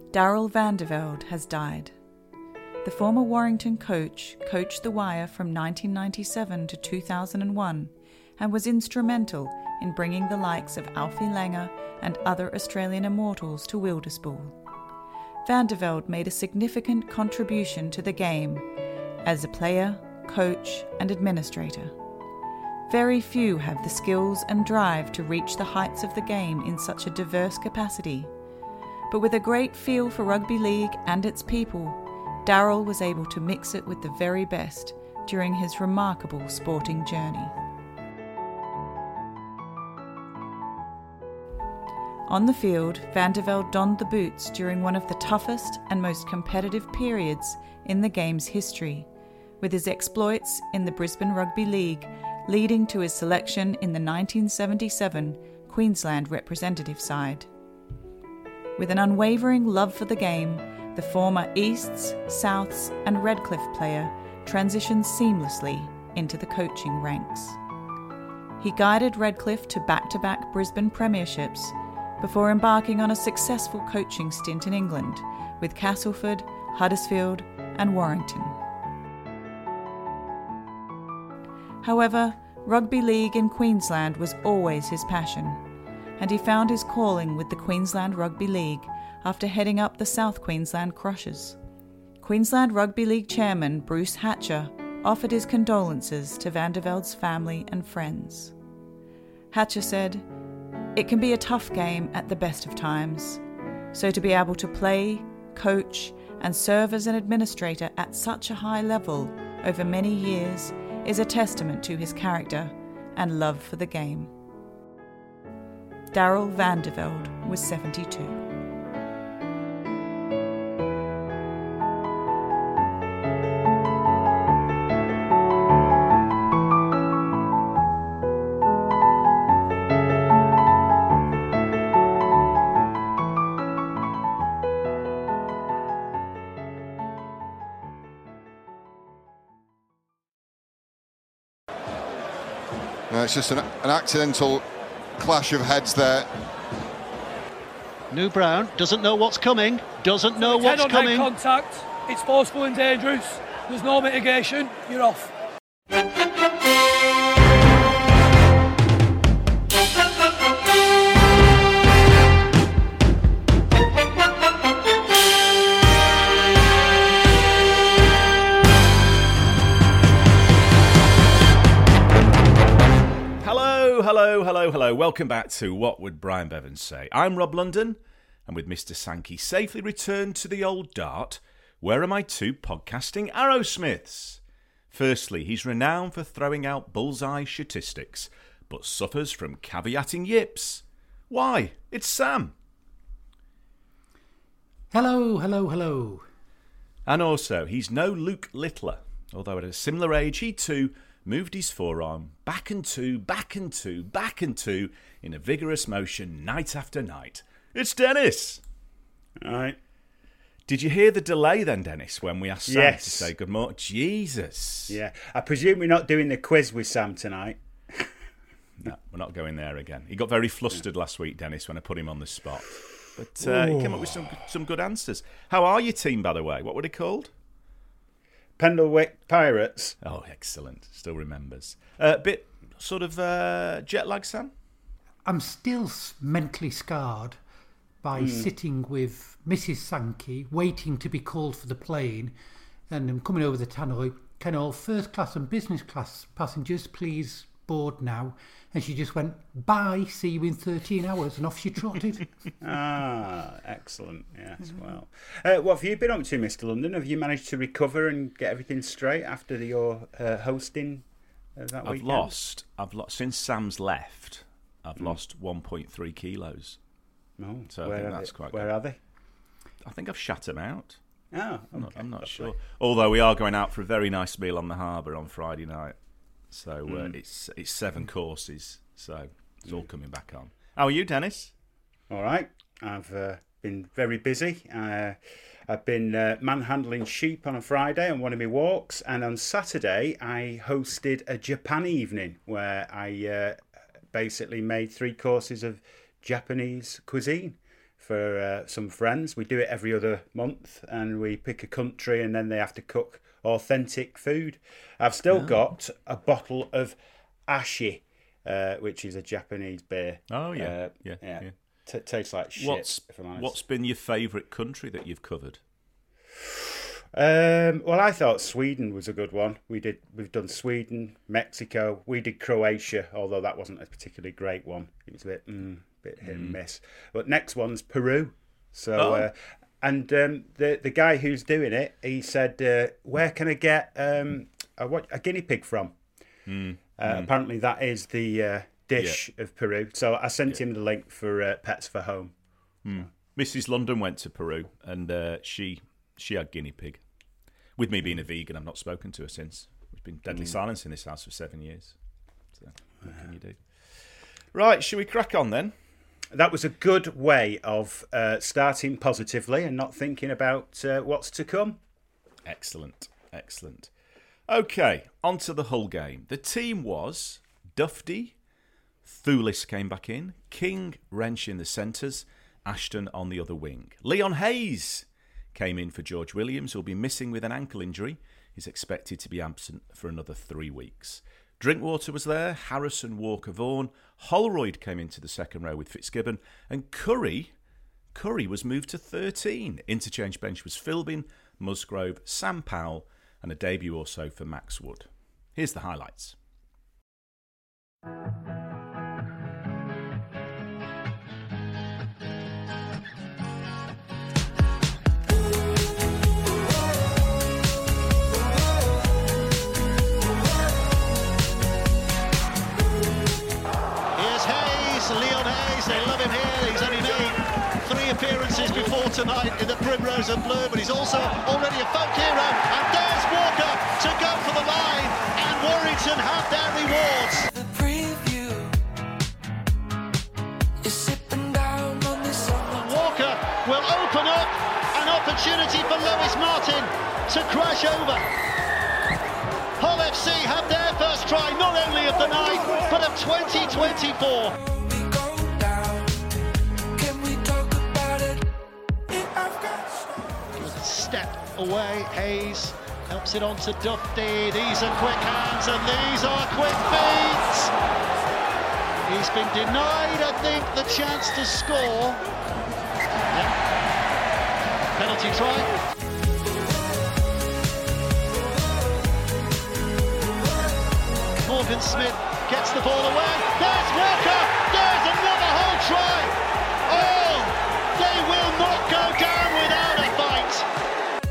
Darrell Vandervelde has died. The former Warrington coach coached the Wire from 1997 to 2001 and was instrumental in bringing the likes of Alfie Langer and other Australian immortals to Wilderspool. Vandervelde made a significant contribution to the game as a player, coach and administrator. Very few have the skills and drive to reach the heights of the game in such a diverse capacity. But with a great feel for rugby league and its people, Darrell was able to mix it with the very best during his remarkable sporting journey. On the field, Vandervelde donned the boots during one of the toughest and most competitive periods in the game's history, with his exploits in the Brisbane Rugby League leading to his selection in the 1977 Queensland representative side. With an unwavering love for the game, the former Easts, Souths and Redcliffe player transitioned seamlessly into the coaching ranks. He guided Redcliffe to back-to-back Brisbane premierships before embarking on a successful coaching stint in England with Castleford, Huddersfield and Warrington. However, rugby league in Queensland was always his passion, and he found his calling with the Queensland Rugby League after heading up the South Queensland Crushers. Queensland Rugby League chairman Bruce Hatcher offered his condolences to Vandervelde's family and friends. Hatcher said, "It can be a tough game at the best of times, so to be able to play, coach and serve as an administrator at such a high level over many years is a testament to his character and love for the game." Darrell Vandervelde was 72. No, it's just an accidental clash of heads there. New Brown doesn't know what's coming, doesn't know what's coming. Head-on-head contact, it's forceful and dangerous, there's no mitigation, you're off. Hello. Welcome back to What Would Brian Bevan Say? I'm Rob London, and with Mr. Sankey safely returned to the old dart, where are my two podcasting Arrowsmiths? Firstly, he's renowned for throwing out bullseye statistics, but suffers from caveating yips. Why? It's Sam. Hello. And also, he's no Luke Littler, although at a similar age he too moved his forearm back and two in a vigorous motion night after night. It's Dennis. All right. Did you hear the delay then, Dennis, when we asked Sam Yes. to say good morning? Jesus. Yeah. I presume we're not doing the quiz with Sam tonight. No, we're not going there again. He got very flustered last week, Dennis, when I put him on the spot. But he came up with some good answers. How are your team, by the way? What were they called? Pendlewick Pirates. Oh, excellent. Still remembers. Bit sort of jet lag, Sam? I'm still mentally scarred by sitting with Mrs. Sankey, waiting to be called for the plane, and I'm coming over the tannoy. Can all first class and business class passengers please board now? And she just went, bye, see you in 13 hours, and off she trotted. Excellent. Yes, well. What have you been up to, Mr. London? Have you managed to recover and get everything straight after your hosting that weekend? I've lost since Sam's left. I've lost 1.3 kilos. Oh, so I think that's quite Where good. are they? I think I've shut them out. Oh, okay. I'm not sure. Although we are going out for a very nice meal on the harbour on Friday night. So it's 7 courses. So it's all coming back on. How are you, Dennis? All right. I've been very busy. I've been manhandling sheep on a Friday on one of my walks. And on Saturday, I hosted a Japan evening where I basically made 3 courses of Japanese cuisine. for some friends. We do it every other month, and we pick a country, and then they have to cook authentic food. I've still got a bottle of ashi, which is a Japanese beer. Oh, yeah. Tastes like shit, if I'm honest. What's been your favourite country that you've covered? Well, I thought Sweden was a good one. We've done Sweden, Mexico. We did Croatia, although that wasn't a particularly great one. It was a bit hit and miss. But next one's Peru. So, the guy who's doing it, he said, "Where can I get a guinea pig from?" Apparently, that is the dish of Peru. So I sent him the link for Pets for Home. Mrs. London went to Peru, and she had guinea pig. With me being a vegan, I've not spoken to her since. There's been deadly silence in this house for 7 years. So what can you do? Right, shall we crack on then? That was a good way of starting positively and not thinking about what's to come. Excellent. Okay, on to the Hull game. The team was Dufty, Thulis came back in, King, Wrench in the centres, Ashton on the other wing. Leon Hayes came in for George Williams, who'll be missing with an ankle injury. He's expected to be absent for another 3 weeks. Drinkwater was there, Harrison, Walker, Vaughan. Holroyd came into the second row with Fitzgibbon, and Curry was moved to 13. Interchange bench was Philbin, Musgrove, Sam Powell, and a debut or so for Max Wood. Here's the highlights. Leon Hayes, they love him here. He's only made 3 appearances before tonight in the Primrose and Blue, but he's also already a folk hero. And there's Walker to go for the line, and Warrington have their rewards. The preview is sipping down on this summer. Walker will open up an opportunity for Lewis Martin to crash over. Hull FC have their first try, not only of the night, but of 2024. Step away, Hayes helps it on to Dufty. These are quick hands and these are quick feet. He's been denied, I think, the chance to score. Yeah. Penalty try. Morgan Smith gets the ball away. There's Walker. There's another whole try. Oh, they will not go down without a fight.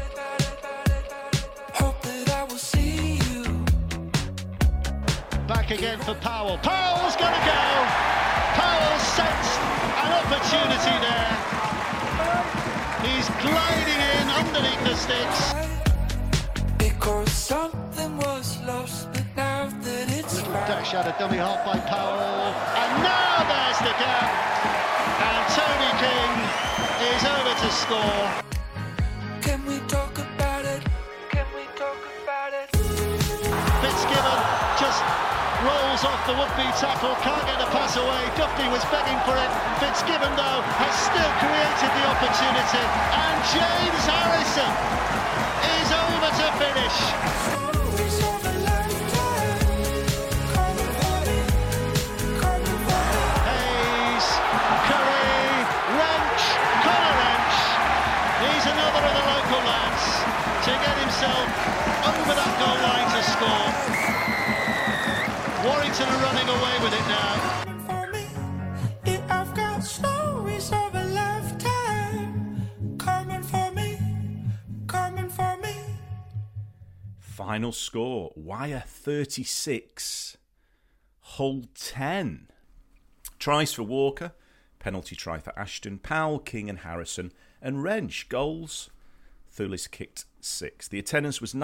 Back again for Powell. Powell's going to go. Powell sensed an opportunity there. He's gliding in underneath the sticks. Because something was lost, but now that it's back. Dash out a dummy half by Powell. And now there's the gap. And Tony King is over to score. Can we talk about it? Can we talk about it? Fitzgibbon just rolls off the would-be tackle, can't get the pass away. Dufty was begging for it. Fitzgibbon, though, has still created the opportunity. And James Harrison is over to finish. Hayes, Curry, Wrench, Connor Wrench. He's another of the local lads to get himself over that goal line to score. Warrington are running away with it now. I've got stories of a lifetime coming for me. Final score, Wire 36, Hull 10. Tries for Walker, penalty try for Ashton, Powell, King and Harrison, and Wrench. Goals, Thulis kicked 6. The attendance was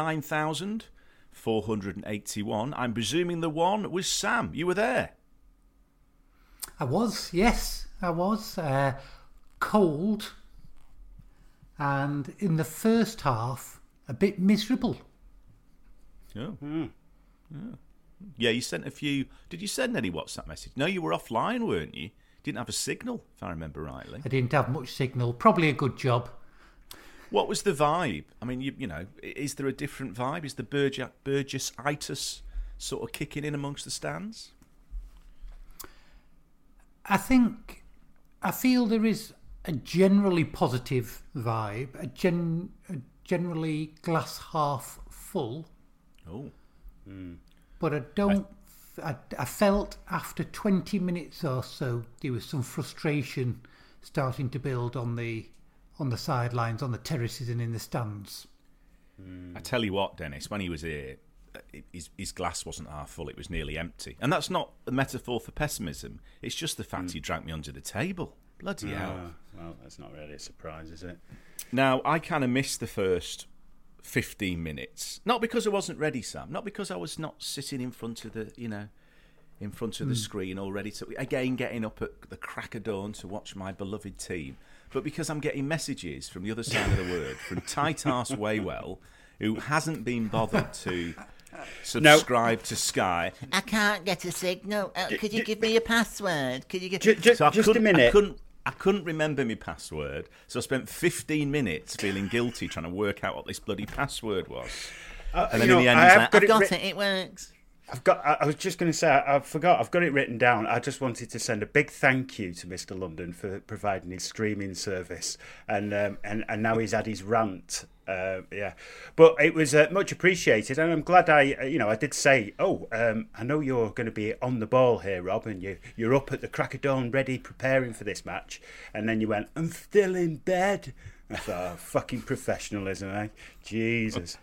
9,481. I'm presuming the one was Sam. You were there? I was, yes, I was. Cold, and in the first half, a bit miserable. Oh. Yeah, you sent a few. Did you send any WhatsApp message? No, you were offline, weren't you? Didn't have a signal, if I remember rightly. I didn't have much signal. Probably a good job. What was the vibe? I mean, you know, is there a different vibe? Is the Burgess-itis sort of kicking in amongst the stands? I feel there is a generally positive vibe, a generally glass half full. Oh. But I felt after 20 minutes or so there was some frustration starting to build on the sidelines, on the terraces and in the stands. I tell you what, Dennis, when he was here, his glass wasn't half full, it was nearly empty. And that's not a metaphor for pessimism, it's just the fact he drank me under the table. Bloody hell. Well, that's not really a surprise, is it? Now, I kind of missed the first 15 minutes. Not because I wasn't ready, Sam. Not because I was not sitting in front of the, the screen all ready to, again, getting up at the crack of dawn to watch my beloved team. But because I'm getting messages from the other side of the word, from Tight-Arse Waywell, who hasn't been bothered to subscribe to Sky. I can't get a signal. Could you give me a password? Could you give? Just a minute. I couldn't remember my password, so I spent 15 minutes feeling guilty trying to work out what this bloody password was. And then in the end, I've got it. It works. I was just going to say, I forgot. I've got it written down. I just wanted to send a big thank you to Mr. London for providing his streaming service, and now he's had his rant. But it was much appreciated, and I'm glad I did say, I know you're going to be on the ball here, Rob, and you're up at the crack of dawn, ready, preparing for this match, and then you went, I'm still in bed. I thought, fucking professionalism, eh? Jesus.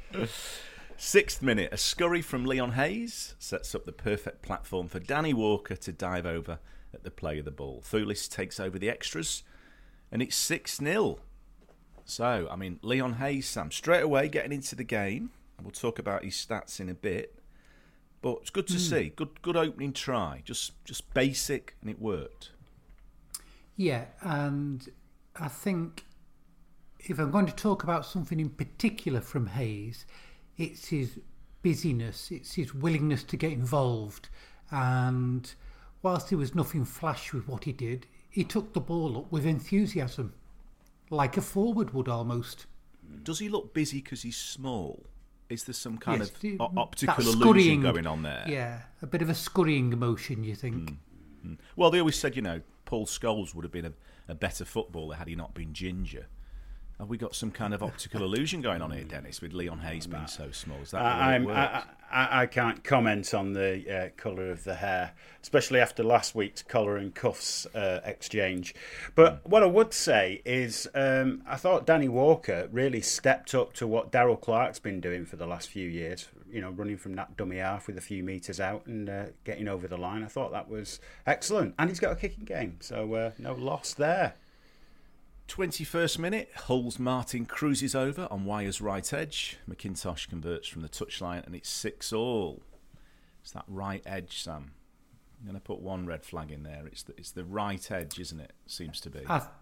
6th minute, a scurry from Leon Hayes sets up the perfect platform for Danny Walker to dive over at the play of the ball. Thulis takes over the extras, and it's 6-0. So, I mean, Leon Hayes, Sam, straight away getting into the game. We'll talk about his stats in a bit. But it's good to see. Good opening try. Just basic, and it worked. Yeah, and I think if I'm going to talk about something in particular from Hayes, it's his busyness, it's his willingness to get involved. And whilst there was nothing flash with what he did, he took the ball up with enthusiasm, like a forward would almost. Does he look busy because he's small? Is there some kind of that optical illusion going on there? Yeah, a bit of a scurrying motion, you think. Well, they always said, Paul Scholes would have been a better footballer had he not been ginger. Have we got some kind of optical illusion going on here, Dennis, with Leon Hayes being so small? Is that the way it works? I can't comment on the colour of the hair, especially after last week's collar and cuffs exchange. But what I would say is I thought Danny Walker really stepped up to what Darryl Clark's been doing for the last few years, running from that dummy half with a few metres out and getting over the line. I thought that was excellent. And he's got a kicking game, so no loss there. 21st minute, Hull's Martin cruises over on Wyre's right edge. McIntosh converts from the touchline and it's 6-6. It's that right edge, Sam. I'm going to put one red flag in there. It's the right edge, isn't it? Seems to be.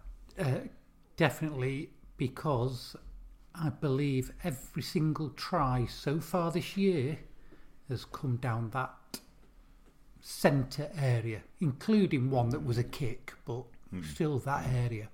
Definitely, because I believe every single try so far this year has come down that centre area, including one that was a kick, but still that area.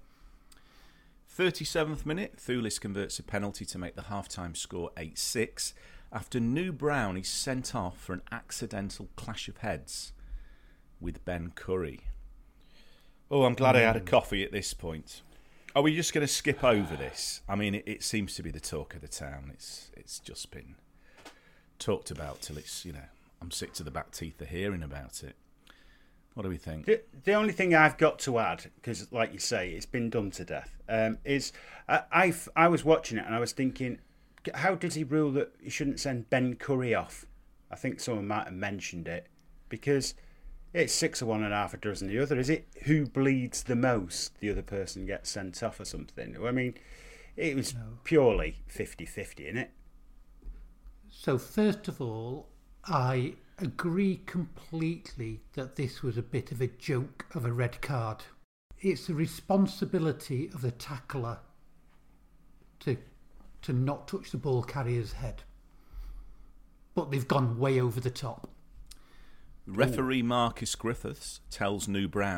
37th minute, Thulis converts a penalty to make the half-time score 8-6 after New Brown is sent off for an accidental clash of heads with Ben Curry. Oh, I'm glad I had a coffee at this point. Are we just going to skip over this? I mean, it seems to be the talk of the town. It's just been talked about till it's, I'm sick to the back teeth of hearing about it. What do we think? The only thing I've got to add, because like you say, it's been done to death, is I was watching it and I was thinking, how does he rule that he shouldn't send Ben Curry off? I think someone might have mentioned it, because it's 6 of one and half a dozen the other. Is it who bleeds the most, the other person gets sent off or something? I mean, it was purely 50-50, isn't it? So first of all, I agree completely that this was a bit of a joke of a red card. It's the responsibility of the tackler to not touch the ball carrier's head. But they've gone way over the top. Referee Marcus Griffiths tells New Brown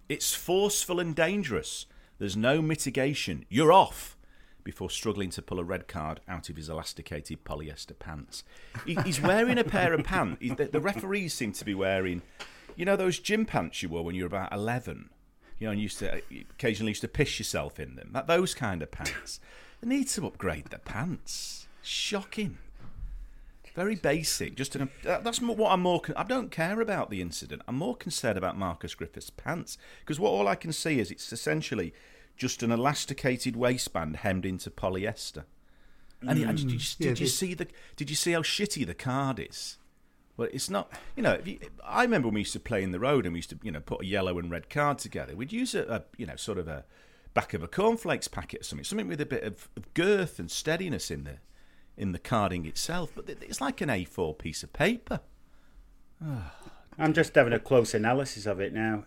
It's forceful and dangerous. There's no mitigation. You're off. Before struggling to pull a red card out of his elasticated polyester pants. He's wearing a pair of pants. The referees seem to be wearing, those gym pants you wore when you were about 11. And occasionally used to piss yourself in them. Those kind of pants. They need to upgrade their pants. Shocking. Very basic. That's what I'm more. I don't care about the incident. I'm more concerned about Marcus Griffiths' pants because all I can see is it's essentially just an elasticated waistband hemmed into polyester. And did you see how shitty the card is? Well, it's not. I remember when we used to play in the road and we used to put a yellow and red card together. We'd use a back of a cornflakes packet or something with a bit of girth and steadiness in the carding itself, but it's like an A4 piece of paper. I'm just having a close analysis of it now.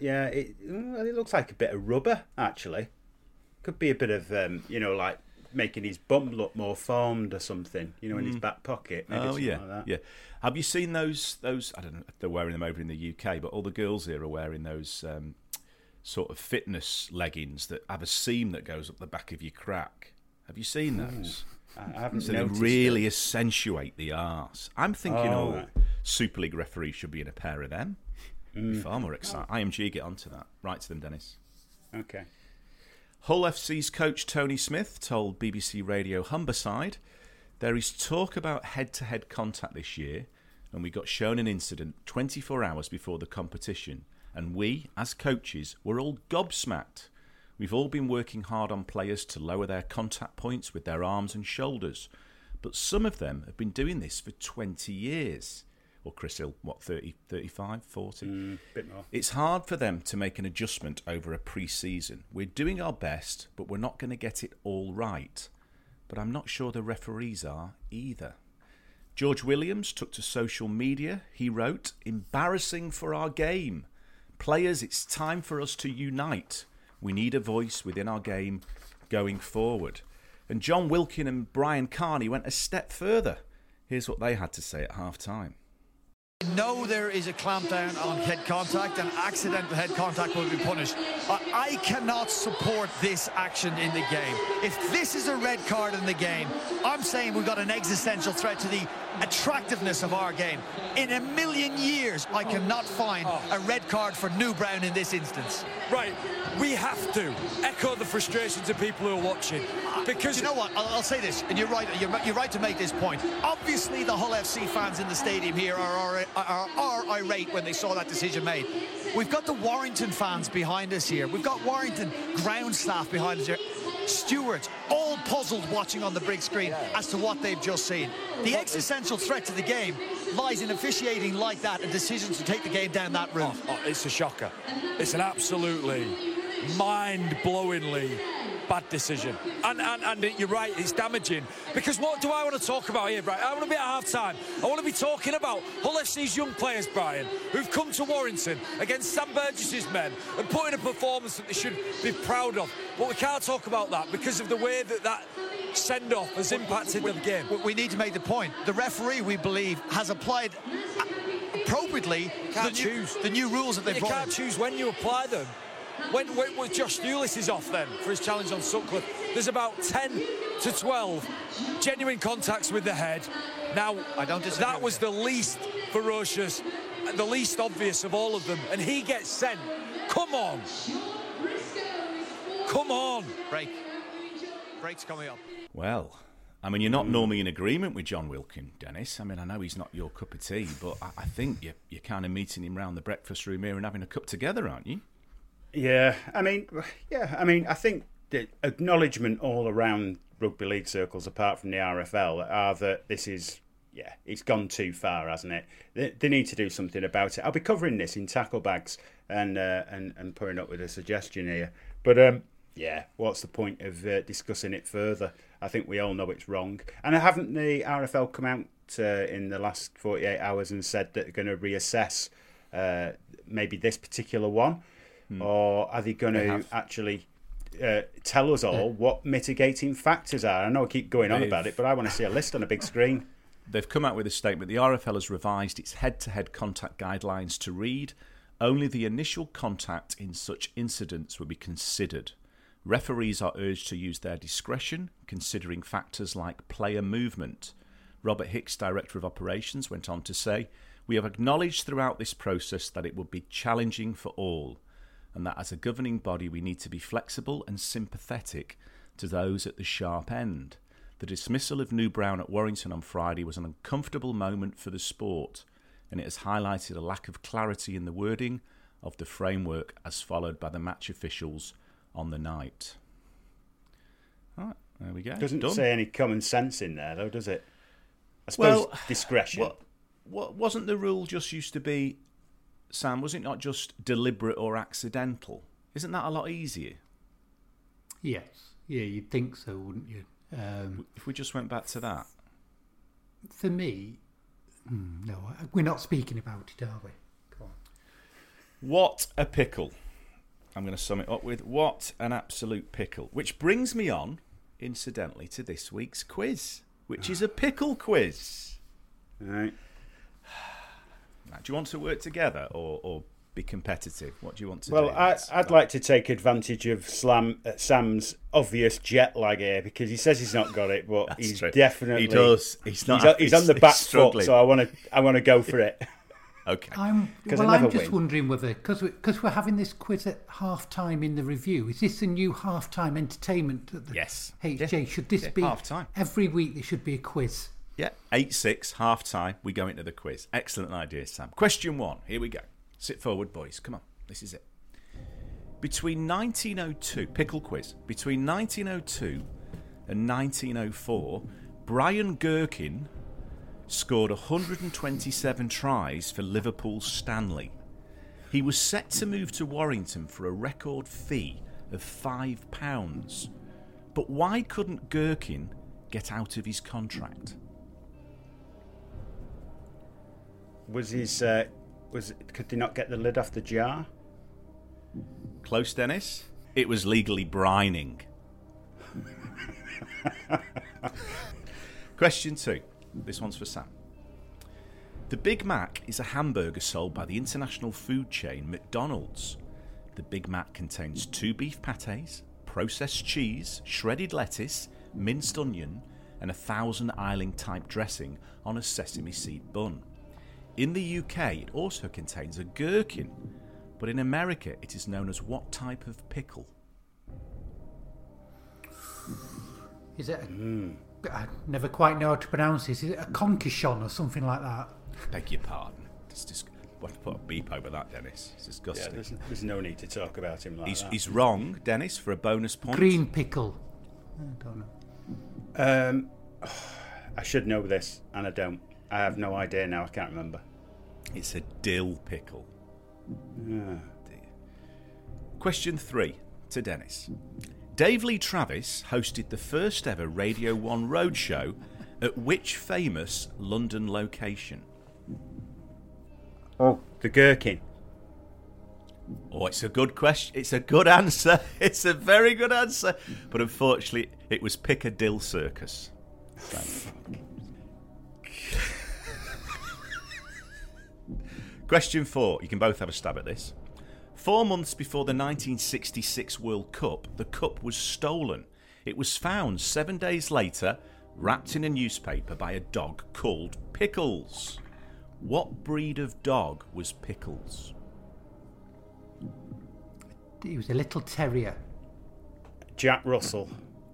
It looks like a bit of rubber, actually. Could be a bit of, like making his bum look more formed or something, in his back pocket. Maybe something like that. Yeah. Have you seen those? I don't know if they're wearing them over in the UK, but all the girls here are wearing those sort of fitness leggings that have a seam that goes up the back of your crack. Have you seen those? I haven't So noticed they really it. accentuate the arse. I'm thinking, Right. Super League referees should be in a pair of them. Be far more exciting. IMG, get onto that. Write to them, Dennis. Okay. Hull FC's coach Tony Smith told BBC Radio Humberside there is talk about head-to-head contact this year, and we got shown an incident 24 hours before the competition, and we, as coaches, were all gobsmacked. We've all been working hard on players to lower their contact points with their arms and shoulders, but some of them have been doing this for 20 years. Or Chris Hill, 30, 35, 40? Bit more. It's hard for them to make an adjustment over a pre-season. We're doing our best, but we're not going to get it all right. But I'm not sure the referees are either. George Williams took to social media. He wrote, "Embarrassing for our game. Players, it's time for us to unite. We need a voice within our game going forward." And John Wilkin and Brian Carney went a step further. Here's what they had to say at half-time. No, there is a clampdown on head contact, and accidental head contact will be punished. I cannot support this action in the game. If this is a red card in the game, I'm saying we've got an existential threat to the attractiveness of our game. In a million years, I cannot find a red card for New Brown in this instance. Right, we have to echo the frustrations of people who are watching. Because you know what, I'll say this, and you're right to make this point. Obviously, the Hull FC fans in the stadium here are irate when they saw that decision made. We've got the Warrington fans behind us here. We've got Warrington ground staff behind us here. Stewards, all puzzled watching on the big screen as to what they've just seen. The existential threat to the game lies in officiating like that and decisions to take the game down that route. It's a shocker. It's an absolutely mind-blowingly bad decision. And you're right, it's damaging. Because what do I want to talk about here, Brian? I want to be at half-time. I want to be talking about Hull FC's young players, Brian, who've come to Warrington against Sam Burgess's men and put in a performance that they should be proud of. But we can't talk about that because of the way that send-off has impacted the game. We need to make the point. The referee, we believe, has applied appropriately the new rules that they've brought in. You can't choose when you apply them. When Josh Newlis is off then for his challenge on Sutcliffe, there's about 10 to 12 genuine contacts with the head. Now, that was the least ferocious, the least obvious of all of them, and he gets sent. Come on. Come on. Break's coming up. Well, I mean, you're not normally in agreement with John Wilkin, Dennis. I mean, I know he's not your cup of tea, but I think you're kind of meeting him round the breakfast room here and having a cup together, aren't you? Yeah, I mean, I think the acknowledgement all around rugby league circles, apart from the RFL, are that this is, it's gone too far, hasn't it? They need to do something about it. I'll be covering this in tackle bags and putting up with a suggestion here. But what's the point of discussing it further? I think we all know it's wrong. And haven't the RFL come out in the last 48 hours and said that they're going to reassess maybe this particular one? Or are they going to actually tell us all what mitigating factors are? I know I keep going on about it, but I want to see a list on a big screen. They've come out with a statement. The RFL has revised its head-to-head contact guidelines to read: only the initial contact in such incidents will be considered. Referees are urged to use their discretion, considering factors like player movement. Robert Hicks, Director of Operations, went on to say, "We have acknowledged throughout this process that it would be challenging for all, and that as a governing body we need to be flexible and sympathetic to those at the sharp end. The dismissal of New Brown at Warrington on Friday was an uncomfortable moment for the sport, and it has highlighted a lack of clarity in the wording of the framework as followed by the match officials on the night." All right, there we go. Doesn't say any common sense in there, though, does it? I suppose discretion. What wasn't the rule just used to be, Sam, was it not just deliberate or accidental? Isn't that a lot easier? Yes. Yeah, you'd think so, wouldn't you? If we just went back to that. For me, no, we're not speaking about it, are we? Come on. What a pickle. I'm going to sum it up with, what an absolute pickle. Which brings me on, incidentally, to this week's quiz, which is a pickle quiz. All right. Now, do you want to work together or be competitive? What do you want to do? Well, I'd like to take advantage of Sam's obvious jet lag here, because he says he's not got it, but That's he's true. definitely... He does. He's not. He's on the back foot, so I want to go for it. Okay. I'm just wondering whether, because we're having this quiz at half-time in the review, is this a new half-time entertainment at the HJ? Yeah. Should this be half-time? Every week there should be a quiz. Yeah, 8-6, half-time, we go into the quiz. Excellent idea, Sam. Question 1, here we go. Sit forward, boys. Come on, this is it. Between 1902, pickle quiz, between 1902 and 1904, Brian Gherkin scored 127 tries for Liverpool's Stanley. He was set to move to Warrington for a record fee of £5. But why couldn't Gherkin get out of his contract? Could they not get the lid off the jar? Close, Dennis. It was legally brining. Question 2. This one's for Sam. The Big Mac is a hamburger sold by the international food chain McDonald's. The Big Mac contains 2 beef patés, processed cheese, shredded lettuce, minced onion, and a Thousand Island type dressing on a sesame seed bun. In the UK, it also contains a gherkin, but in America, it is known as what type of pickle? Is it? I never quite know how to pronounce this. Is it a conquichon or something like that? Beg your pardon. We'll have to put a beep over that, Dennis. It's disgusting. Yeah, there's no need to talk about him like that. He's wrong, Dennis, for a bonus point. Green pickle. I don't know. I should know this, and I don't. I have no idea now. I can't remember. It's a dill pickle. Yeah. Question 3 to Dennis. Dave Lee Travis hosted the first ever Radio 1 roadshow at which famous London location? Oh, the Gherkin. Oh, it's a good question. It's a good answer. It's a very good answer. But unfortunately, it was Piccadilly Circus. Question 4. You can both have a stab at this. 4 months before the 1966 World Cup, the cup was stolen. It was found 7 days later, wrapped in a newspaper by a dog called Pickles. What breed of dog was Pickles? He was a little terrier. Jack Russell.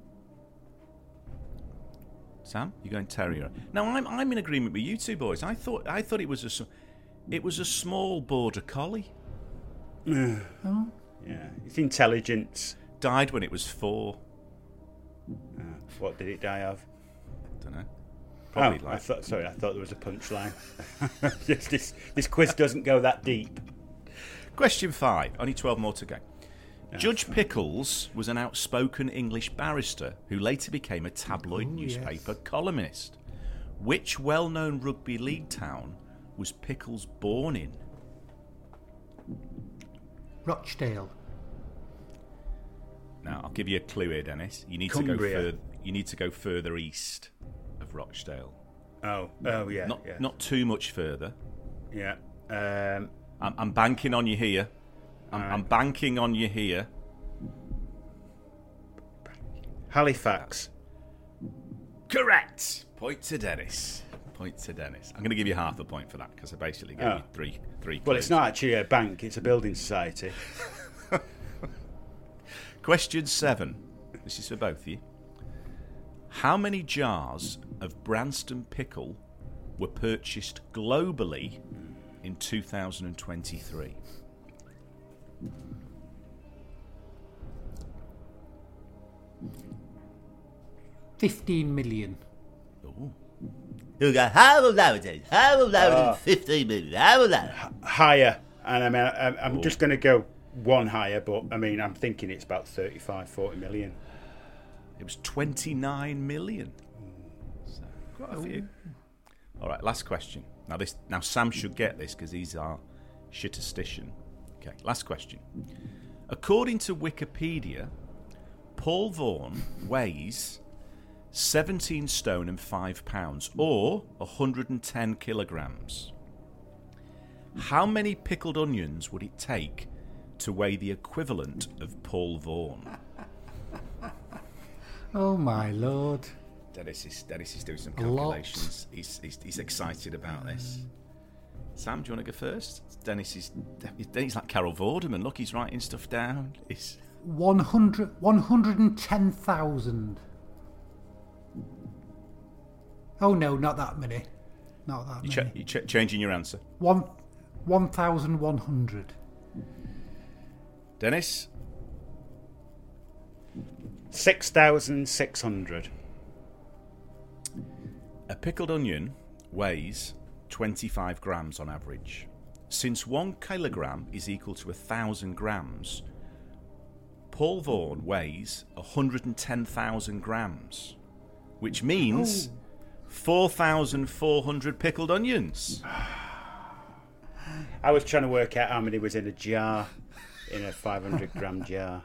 Sam, you're going terrier. No, I'm in agreement with you two boys. I thought it was a small border collie. Oh. Yeah, it's intelligence. Died when it was 4. What did it die of? Don't know. I thought there was a punchline. this quiz doesn't go that deep. Question 5. Only 12 more to go. Judge Pickles was an outspoken English barrister who later became a tabloid newspaper columnist. Which well-known rugby league town was Pickles born in? Rochdale. Now, I'll give you a clue here, Dennis. You need to go further east of Rochdale. Oh, yeah. Not too much further. Yeah. I'm banking on you here. I'm banking on you here. Halifax. Correct. Point to Dennis. I'm going to give you half a point for that because I basically gave you three clues. Well, it's not actually a bank, it's a building society. Question 7. This is for both of you. How many jars of Branston pickle were purchased globally in 2023? $15 million. Ooh. How will that it? How will that it? 15 million. How will that? Higher. And I mean, I'm just going to go one higher, but I mean, I'm thinking it's about 35-40 million. It was 29 million. So, quite a few. All right, last question. Now Sam should get this because he's our shitterstician. Okay, last question. According to Wikipedia, Paul Vaughan weighs 17 stone and 5 pounds, or 110 kilograms. How many pickled onions would it take to weigh the equivalent of Paul Vaughan? Oh my lord! Dennis is doing some calculations. He's excited about this. Sam, do you want to go first? Dennis like Carol Vorderman. Look, he's writing stuff down. 110,000. Oh no, not that many. Not that many. You're changing your answer. 1,100. Dennis? 6,600. A pickled onion weighs 25 grams on average. Since 1 kilogram is equal to 1,000 grams, Paul Vaughan weighs 110,000 grams, which means 4,400 pickled onions. I was trying to work out how many was in a jar, in a 500-gram jar.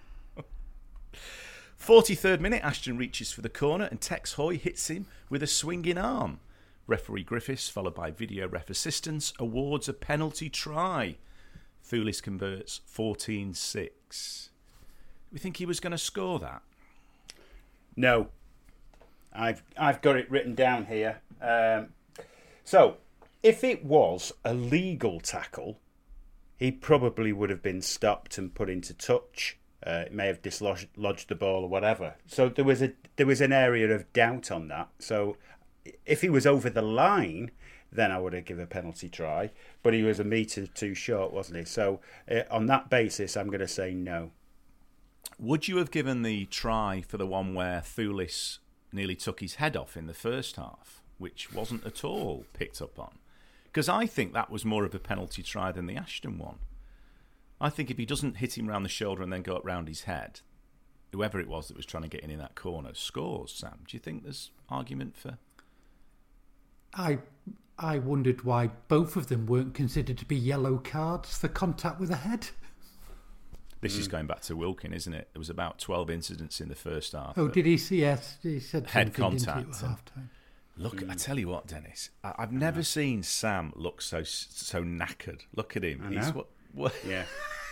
43rd minute, Ashton reaches for the corner and Tex Hoy hits him with a swinging arm. Referee Griffiths, followed by video ref assistance, awards a penalty try. Thulis converts 14-6. We think he was going to score that? No. I've got it written down here. So, if it was a legal tackle, he probably would have been stopped and put into touch. It may have dislodged the ball or whatever. So there was an area of doubt on that. So if he was over the line, then I would have given a penalty try. But he was a metre too short, wasn't he? So on that basis, I'm going to say no. Would you have given the try for the one where Thulis nearly took his head off in the first half, which wasn't at all picked up on? Because I think that was more of a penalty try than the Ashton one. I think if he doesn't hit him round the shoulder and then go up round his head, whoever it was that was trying to get in that corner scores. Sam, do you think there's argument for? I wondered why both of them weren't considered to be yellow cards for contact with the head. This is going back to Wilkin, isn't it? There was about 12 incidents in the first half. Oh, did he see? Yes, he said head contact. At half-time. Look, I tell you what, Dennis, I've never seen Sam look so knackered. Look at him. He's what? Yeah.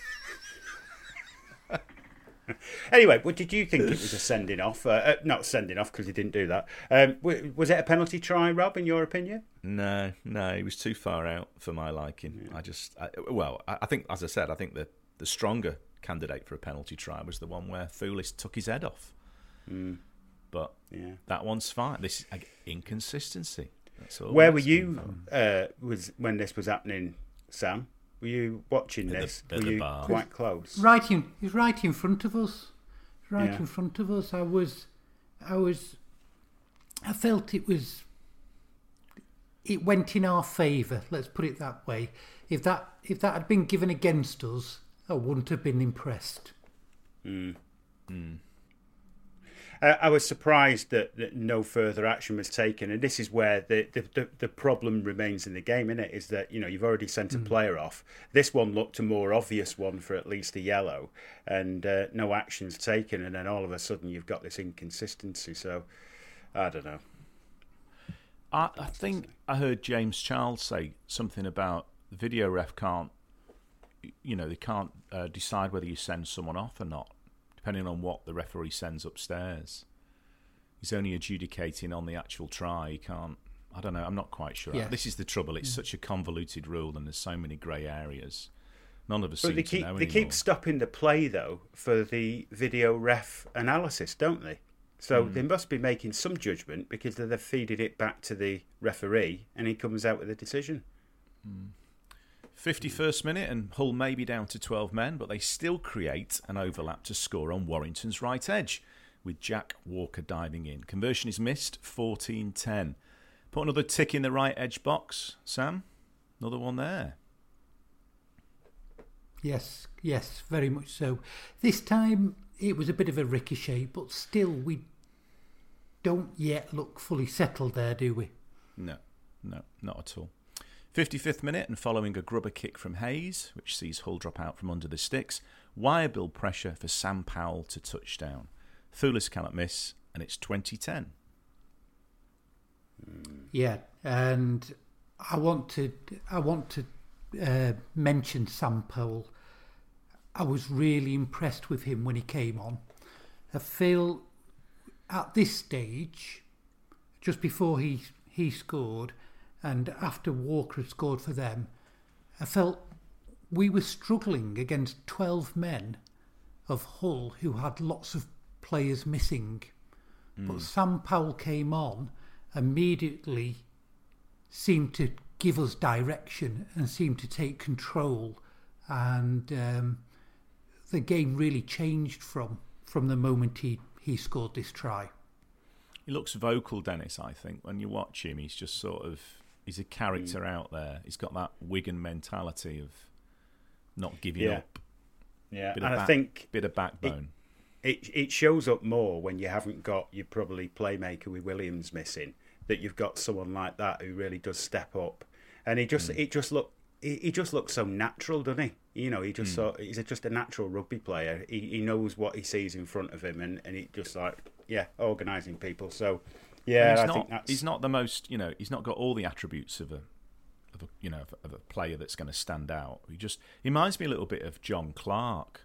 Anyway, what did you think it was a sending off? Not sending off because he didn't do that. Was it a penalty try, Rob, in your opinion? No, he was too far out for my liking. Yeah. I think, as I said, I think the stronger candidate for a penalty try was the one where Thulis took his head off. But that one's fine. This is inconsistency. That's all. Where were you when this was happening, Sam? Were you watching this? Were you quite close? He was right in front of us. In front of us. I felt it went in our favour. Let's put it that way. If that had been given against us, I wouldn't have been impressed. I was surprised that no further action was taken, and this is where the problem remains in the game, isn't it? Is that you've already sent a player off. This one looked a more obvious one for at least a yellow, and no action's taken, and then all of a sudden you've got this inconsistency. So I don't know. I think I heard James Charles say something about the video ref can't, they can't decide whether you send someone off or not, depending on what the referee sends upstairs. He's only adjudicating on the actual try. He can't. I don't know. I'm not quite sure. Yeah. This is the trouble. It's such a convoluted rule, and there's so many grey areas. None of us But seem to know they anymore. keep stopping the play, though, for the video ref analysis, don't they? So they must be making some judgment because they've feeded it back to the referee and he comes out with a decision. 51st minute and Hull may be down to 12 men, but they still create an overlap to score on Warrington's right edge, with Jack Walker diving in. Conversion is missed, 14-10. Put another tick in the right edge box, Sam. Another one there. Yes, very much so. This time it was a bit of a ricochet, but still we don't yet look fully settled there, do we? No, not at all. 55th minute and following a grubber kick from Hayes, which sees Hull drop out from under the sticks, wire build pressure for Sam Powell to touchdown. Thulis cannot miss, and it's 20-10. Yeah, and I want to mention Sam Powell. I was really impressed with him when he came on. I feel at this stage, just before he scored, and after Walker had scored for them, I felt we were struggling against 12 men of Hull who had lots of players missing. But Sam Powell came on, immediately seemed to give us direction and seemed to take control, and the game really changed from the moment he scored this try. He looks vocal, Dennis, I think. When you watch him, he's just sort of... He's a character out there. He's got that Wigan mentality of not giving up. Yeah, I think... Bit of backbone. It shows up more when you haven't got your probably playmaker with Williams missing, that you've got someone like that who really does step up. And he just looks so natural, doesn't he? He just he's just a natural rugby player. He knows what he sees in front of him, and he just organising people. So I think he's not the most, he's not got all the attributes of a player that's going to stand out. He reminds me a little bit of John Clark.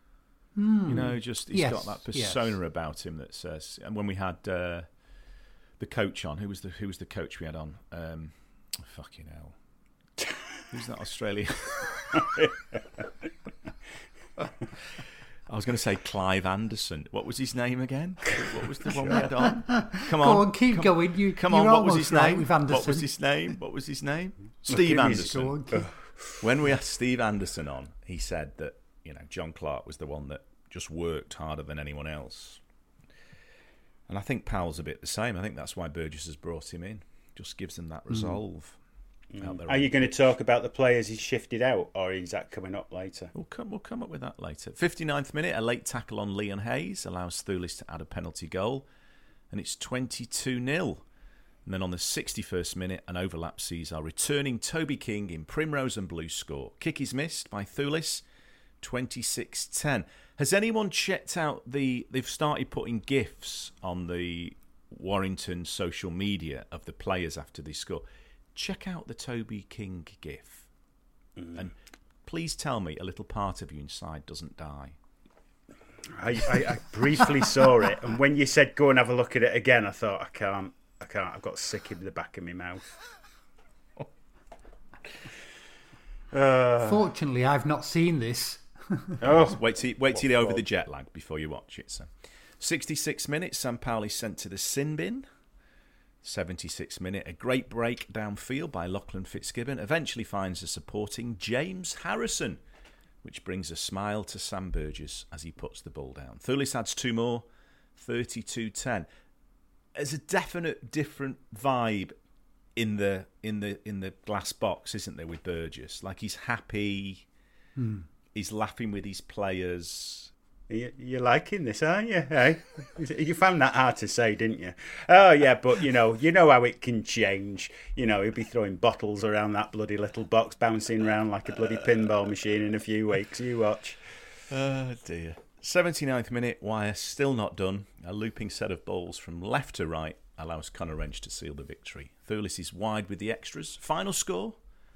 He's got that persona about him that says. And when we had the coach on, who was the coach we had on? Fucking hell. Who's that Australian? I was going to say Clive Anderson. What was his name again? What was the one we had on? Come on. Go on, keep going. Come on, what was his name? With Anderson. What was his name? Steve Anderson. When we had Steve Anderson on, he said that, John Clark was the one that just worked harder than anyone else. And I think Powell's a bit the same. I think that's why Burgess has brought him in. Just gives them that resolve. Are you going to talk about the players he's shifted out, or is that coming up later? We'll come up with that later. 59th minute, a late tackle on Leon Hayes allows Thulis to add a penalty goal, and it's 22-0. And then on the 61st minute, an overlap sees our returning Toby King in Primrose and Blue score. Kick is missed by Thulis, 26-10. Has anyone checked out they've started putting GIFs on the Warrington social media of the players after they score. Check out the Toby King GIF. And please tell me a little part of you inside doesn't die. I briefly saw it, and when you said go and have a look at it again, I thought, I can't. I've got sick in the back of my mouth. Fortunately, I've not seen this. Wait till you're over the jet lag before you watch it. So, 66 minutes, Sam Powell is sent to the sin bin. 76 minute, a great break downfield by Lachlan Fitzgibbon eventually finds a supporting James Harrison, which brings a smile to Sam Burgess as he puts the ball down. Thulis adds two more, 32-10. There's a definite different vibe in the glass box, isn't there, with Burgess? Like, he's happy, he's laughing with his players. You're liking this, aren't you? Hey? You found that hard to say, didn't you? Oh, yeah, but you know how it can change. He'll be throwing bottles around that bloody little box, bouncing around like a bloody pinball machine in a few weeks. You watch. Oh, dear. 79th minute, wire still not done. A looping set of balls from left to right allows Conor Wrench to seal the victory. Thulis is wide with the extras. Final score,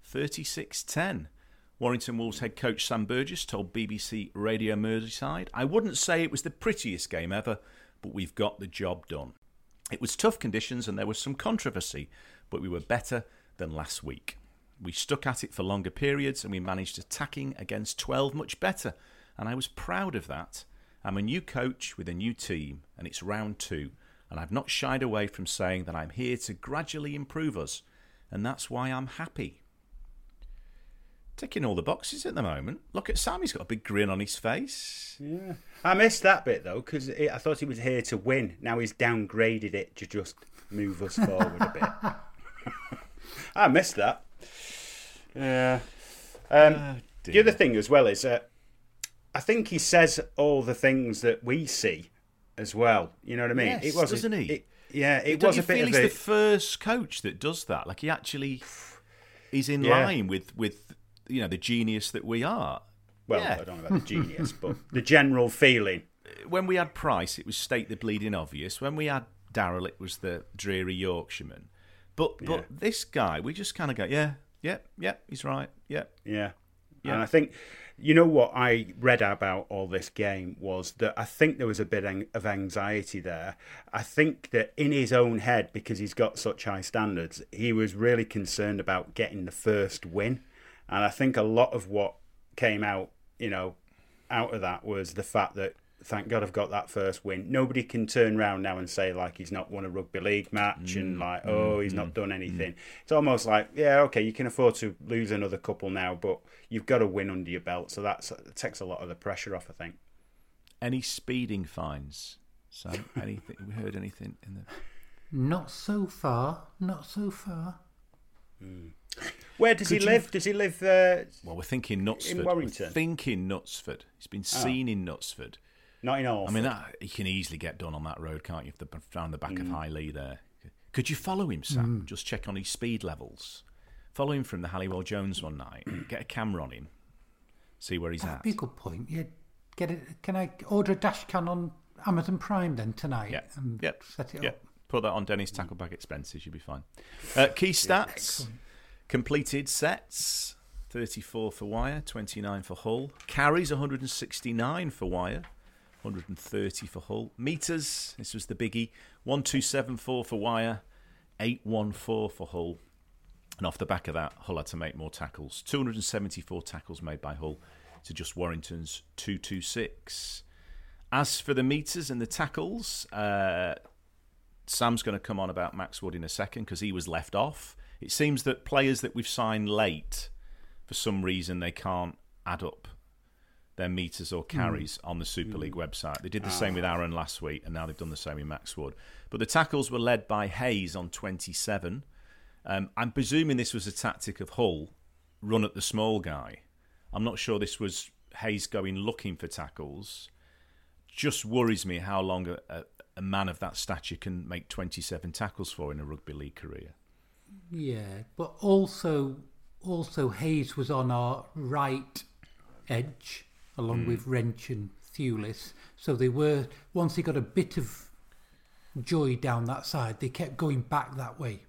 36-10. Warrington Wolves head coach Sam Burgess told BBC Radio Merseyside, "I wouldn't say it was the prettiest game ever, but we've got the job done. It was tough conditions and there was some controversy, but we were better than last week. We stuck at it for longer periods and we managed attacking against 12 much better, and I was proud of that. I'm a new coach with a new team and it's round 2, and I've not shied away from saying that I'm here to gradually improve us, and that's why I'm happy." Ticking all the boxes at the moment. Look at Sam, he's got a big grin on his face. Yeah. I missed that bit, though, because I thought he was here to win. Now he's downgraded it to just move us forward a bit. I missed that. Yeah. The other thing as well is I think he says all the things that we see as well. You know what I mean? Yes, it was, doesn't he? It was a bit of he's the first coach that does that? Like, he actually is in line with the genius that we are. Well, I don't know about the genius, but the general feeling. When we had Price, it was state the bleeding obvious. When we had Darrell, it was the dreary Yorkshireman. But this guy, we just kind of go, yeah, he's right, yeah. And I think, you know what I read about all this game was that I think there was a bit of anxiety there. I think that in his own head, because he's got such high standards, he was really concerned about getting the first win. And I think a lot of what came out, out of that was the fact that, thank God I've got that first win. Nobody can turn around now and say, like, he's not won a rugby league match and, like, he's not done anything. It's almost like, yeah, okay, you can afford to lose another couple now, but you've got to win under your belt. So that takes a lot of the pressure off, I think. Any speeding fines, Sam? Anything? We heard anything in the... Not so far. Where does he live? Does he live well, we're thinking Knutsford. In Warrington? We're thinking Knutsford. He's been seen in Knutsford. Not in Alford. I mean, he can easily get done on that road, can't you? Around the back of High Lee there. Could you follow him, Sam? Just check on his speed levels. Follow him from the Halliwell Jones one night. Get a camera on him. See where he's at. That'd be a good point. Yeah, get it. Can I order a dash cam on Amazon Prime then tonight? Yeah. Set it up. Put that on Dennis Tackleback Expenses. You'll be fine. Key stats. Excellent. Completed sets, 34 for Wire, 29 for Hull. Carries, 169 for Wire, 130 for Hull. Meters, this was the biggie, 1274 for Wire, 814 for Hull. And off the back of that, Hull had to make more tackles. 274 tackles made by Hull to just Warrington's 226. As for the meters and the tackles, Sam's going to come on about Max Wood in a second because he was left off. It seems that players that we've signed late, for some reason, they can't add up their meters or carries on the Super League website. They did the same with Aaron last week, and now they've done the same with Max Wood. But the tackles were led by Hayes on 27. I'm presuming this was a tactic of Hull, run at the small guy. I'm not sure this was Hayes going looking for tackles. Just worries me how long a man of that stature can make 27 tackles for in a rugby league career. Yeah, but also Hayes was on our right edge along with Wrench and Thewlis. So they were, once they got a bit of joy down that side, they kept going back that way.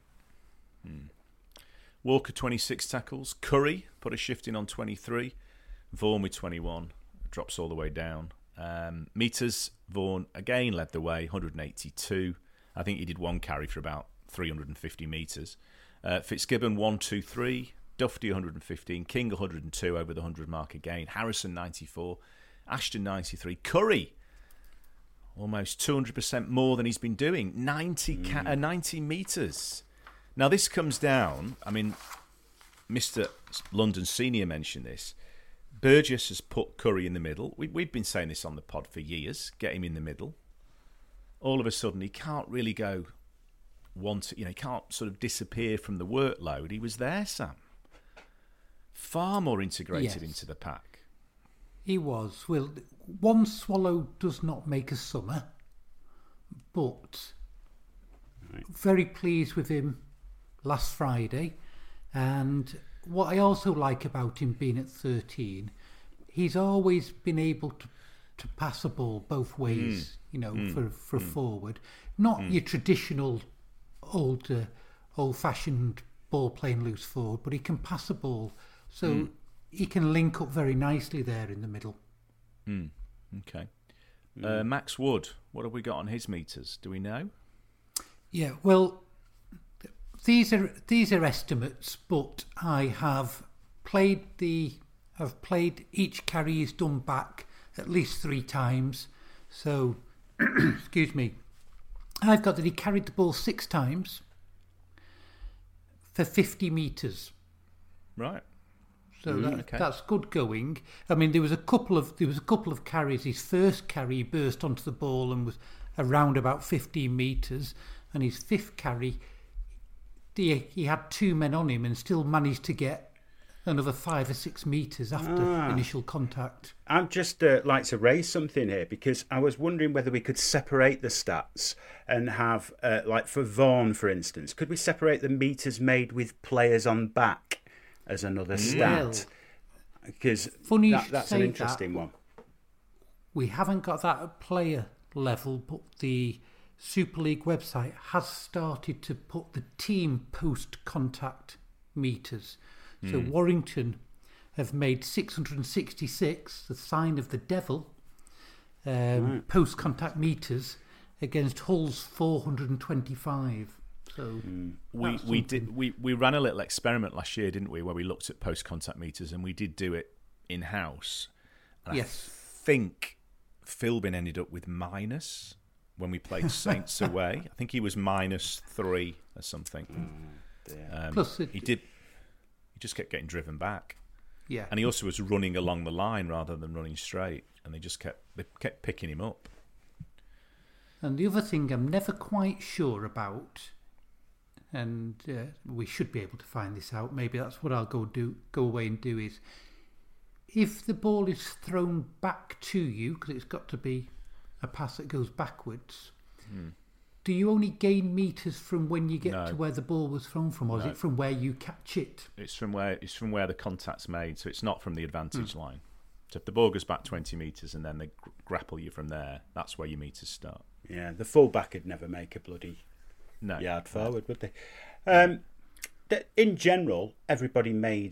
Walker 26 tackles. Curry put a shift in on 23. Vaughan with 21 drops all the way down. Meters, Vaughan again led the way, 182. I think he did one carry for about 350 metres. Fitzgibbon 123, Dufty 115, King 102 over the 100 mark again, Harrison 94, Ashton 93, Curry almost 200% more than he's been doing, 90 metres. Now this comes down, I mean, Mr. London Senior mentioned this. Burgess has put Curry in the middle. We've been saying this on the pod for years. Get him in the middle. All of a sudden, he can't really go. He can't sort of disappear from the workload. He was there, Sam. Far more integrated into the pack. He was. Well, one swallow does not make a summer, but very pleased with him last Friday. And what I also like about him being at 13, he's always been able to pass a ball both ways, for forward. Not your traditional old-fashioned ball playing loose forward, but he can pass the ball. So he can link up very nicely there in the middle. Okay. Max Wood, what have we got on his meters? Do we know? Yeah, well, these are estimates, but I have played each carry he's done back at least 3 times. So, excuse me, I've got that he carried the ball 6 times for 50 metres. Right. So that's good going. I mean, there was a couple of carries. His first carry, he burst onto the ball and was around about 15 metres, and his 5th carry, he had 2 men on him and still managed to get another 5 or 6 metres after initial contact. I'd just like to raise something here, because I was wondering whether we could separate the stats and have, like for Vaughan, for instance, could we separate the metres made with players on back as another stat? Because that's an interesting one. We haven't got that at player level, but the Super League website has started to put the team post-contact metres. So Warrington have made 666, the sign of the devil, post-contact metres against Hull's 425. So we ran a little experiment last year, didn't we, where we looked at post-contact meters, and we did do it in-house. And yes. I think Philbin ended up with minus when we played Saints away. I think he was -3 or something. Plus he just kept getting driven back. Yeah. And he also was running along the line rather than running straight, and they kept picking him up. And the other thing I'm never quite sure about, and we should be able to find this out, maybe that's what I'll go away and do, is if the ball is thrown back to you, because it's got to be a pass that goes backwards, do you only gain metres from when you get to where the ball was thrown from, or is it from where you catch it? It's from where the contact's made, so it's not from the advantage line. So if the ball goes back 20 metres and then they grapple you from there, that's where your metres start. Yeah, the full-back would never make a bloody yard forward, would they? In general, everybody made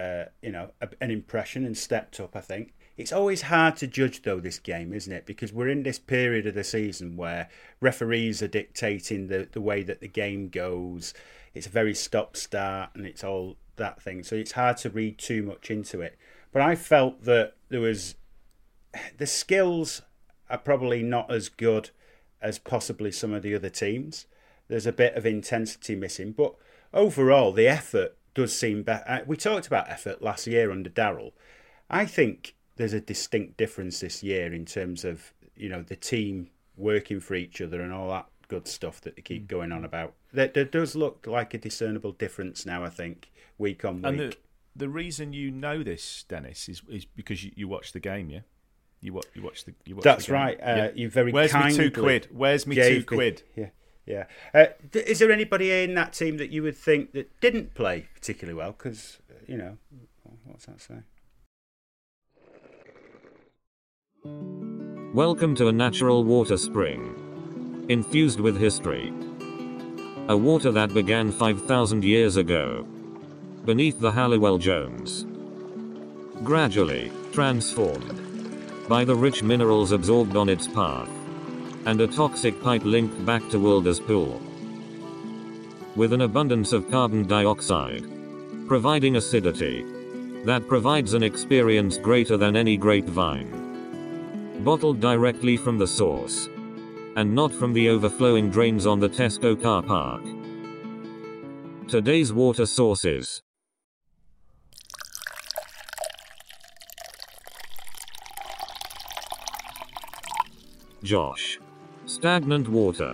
an impression and stepped up, I think. It's always hard to judge, though, this game, isn't it? Because we're in this period of the season where referees are dictating the way that the game goes. It's a very stop-start and it's all that thing. So it's hard to read too much into it. But I felt that the skills are probably not as good as possibly some of the other teams. There's a bit of intensity missing. But overall, the effort does seem better. We talked about effort last year under Darrell. I think there's a distinct difference this year in terms of, the team working for each other and all that good stuff that they keep going on about. There does look like a discernible difference now, I think, week on week. And the reason you know this, Dennis, is because you watch the game, yeah? You watch the That's the game. right. Yeah. You very Where's kindly me £2? Where's me £2? Yeah. Is there anybody in that team that you would think that didn't play particularly well? Because, what's that say? Welcome to a natural water spring, infused with history. A water that began 5,000 years ago, beneath the Halliwell Jones. Gradually transformed by the rich minerals absorbed on its path, and a toxic pipe linked back to Wilder's Pool. With an abundance of carbon dioxide, providing acidity that provides an experience greater than any grapevine. Bottled directly from the source, and not from the overflowing drains on the Tesco car park. Today's water sources. Josh. Stagnant water.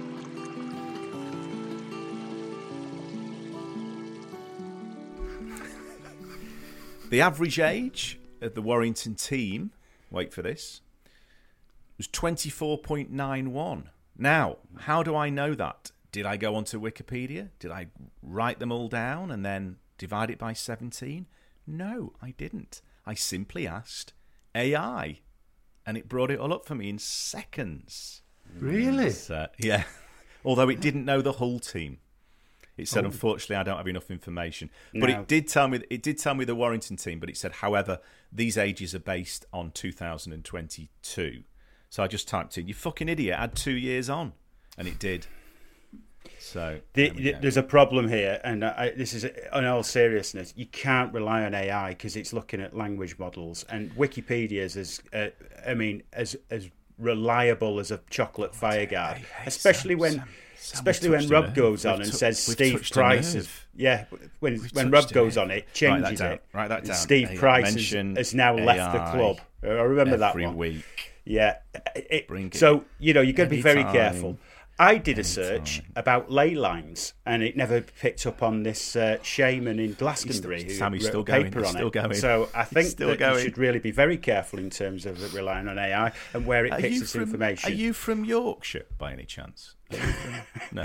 The average age of the Warrington team, wait for this, was 24.91. Now, how do I know that? Did I go onto Wikipedia? Did I write them all down and then divide it by 17? No, I didn't. I simply asked AI, and it brought it all up for me in seconds. Really? Yeah. Although it didn't know the Hull team. It said, unfortunately, I don't have enough information. But it did tell me the Warrington team, but it said, however, these ages are based on 2022. So I just typed in, you fucking idiot, add 2 years on. And it did. So there's a problem here, and this is in all seriousness. You can't rely on AI because it's looking at language models, and Wikipedia is as reliable as a chocolate fireguard, especially when Rob goes on and says Steve Price when Rob goes on it changes it. Write that down. Steve Price has now left the club. I remember that one every week. Yeah, so you've got to be very careful. I did a search about ley lines, and it never picked up on this shaman in Glastonbury who wrote a paper on it. So I think that you should really be very careful in terms of relying on AI and where it picks its information. Are you from Yorkshire, by any chance? No.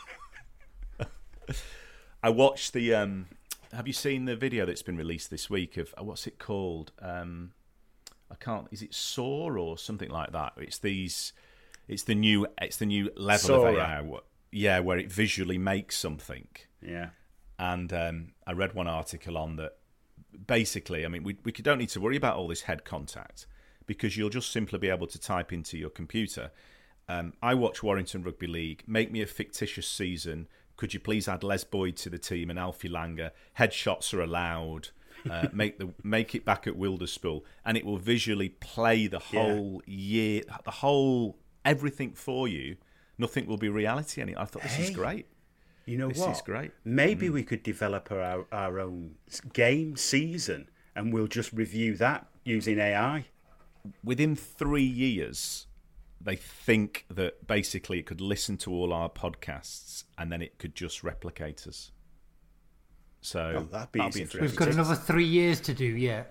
I watched the... have you seen the video that's been released this week of... what's it called? I can't... Is it SAW or something like that? It's the new level Sora. of AI, where it visually makes something. Yeah. And I read one article on that. Basically, I mean, we don't need to worry about all this head contact because you'll just simply be able to type into your computer. I watch Warrington Rugby League. Make me a fictitious season. Could you please add Les Boyd to the team and Alfie Langer? Headshots are allowed. Make it back at Wilderspool, and it will visually play the whole year, everything for you. Nothing will be reality anymore. I thought this is great. You know this what? This is great. Maybe we could develop our own game season, and we'll just review that using AI. Within 3 years, they think that basically it could listen to all our podcasts, and then it could just replicate us. So that'd be interesting. We've got another 3 years to do yet.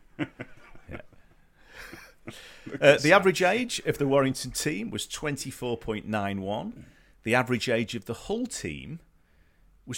The average age of the Warrington team was 24.91. The average age of the Hull team was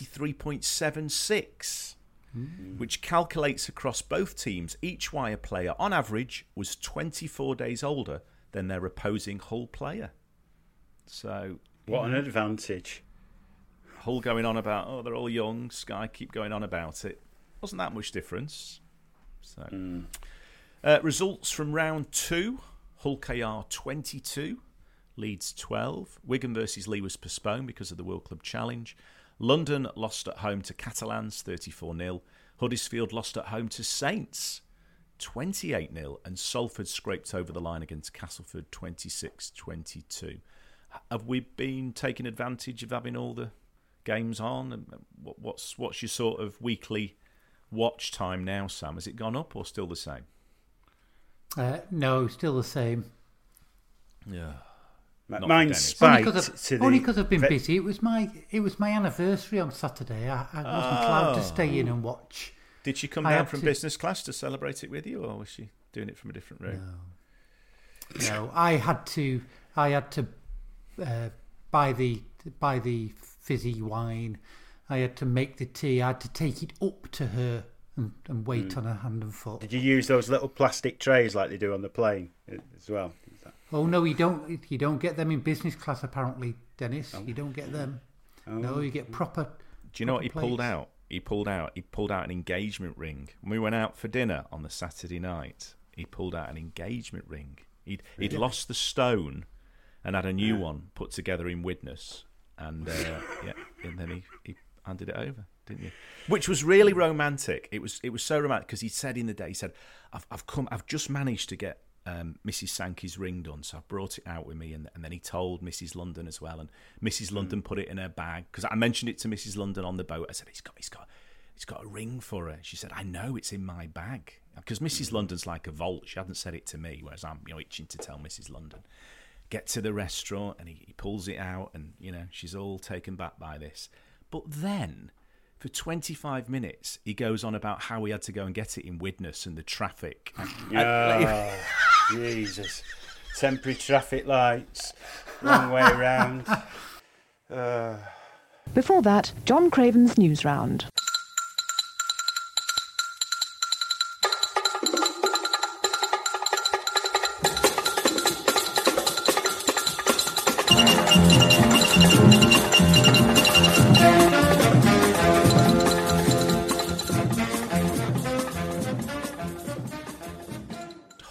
23.76, which calculates across both teams. Each wire player, on average, was 24 days older than their opposing Hull player. So, what an advantage. Hull going on about, they're all young. Sky keep going on about it. Wasn't that much difference. So... results from round 2. Hull KR 22, Leeds 12. Wigan versus Leigh was postponed because of the World Club Challenge. London lost at home to Catalans 34-0. Huddersfield lost at home to Saints 28-0. And Salford scraped over the line against Castleford 26-22. Have we been taking advantage of having all the games on? What's your sort of weekly watch time now, Sam? Has it gone up or still the same? No, still the same. Yeah, mine's spiked. Only because I've been busy. It was my anniversary on Saturday. I wasn't allowed to stay in and watch. Did she come down from business class to celebrate it with you, or was she doing it from a different room? No, I had to buy the fizzy wine. I had to make the tea. I had to take it up to her and wait on her hand and foot. Did you use those little plastic trays like they do on the plane as well? Oh no, you don't. You don't get them in business class, apparently, Dennis. You don't get them. No, you get proper. Do you know what he pulled out? He pulled out an engagement ring. When we went out for dinner on the Saturday night, he pulled out an engagement ring. He'd lost the stone and had a new one put together in Widnes, and and then he handed it over, didn't you? Which was really romantic. It was so romantic because he said in the day, he said, I've just managed to get Mrs. Sankey's ring done, so I've brought it out with me, and then he told Mrs. London as well, and Mrs. London put it in her bag because I mentioned it to Mrs. London on the boat. I said, he's got a ring for her. She said, I know, it's in my bag, because Mrs. London's like a vault. She hadn't said it to me, whereas I'm itching to tell Mrs. London. Get to the restaurant and he pulls it out, and she's all taken back by this. But then, for 25 minutes, he goes on about how he had to go and get it in Widnes and the traffic. Jesus. Temporary traffic lights, long way round. Before that, John Craven's News Round.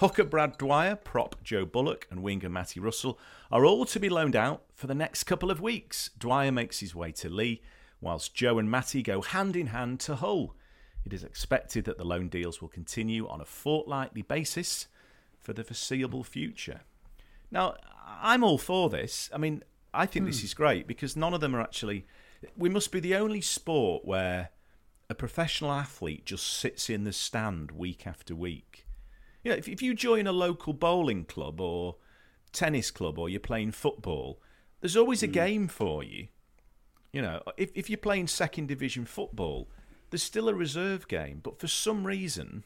Hooker Brad Dwyer, prop Joe Bullock and winger Matty Russell are all to be loaned out for the next couple of weeks. Dwyer makes his way to Lee, whilst Joe and Matty go hand in hand to Hull. It is expected that the loan deals will continue on a fortnightly basis for the foreseeable future. Now, I'm all for this. I mean, I think this is great because none of them are actually... We must be the only sport where a professional athlete just sits in the stand week after week. You know, if you join a local bowling club or tennis club or you're playing football, there's always a game for you. You know, if you're playing second division football, there's still a reserve game. But for some reason,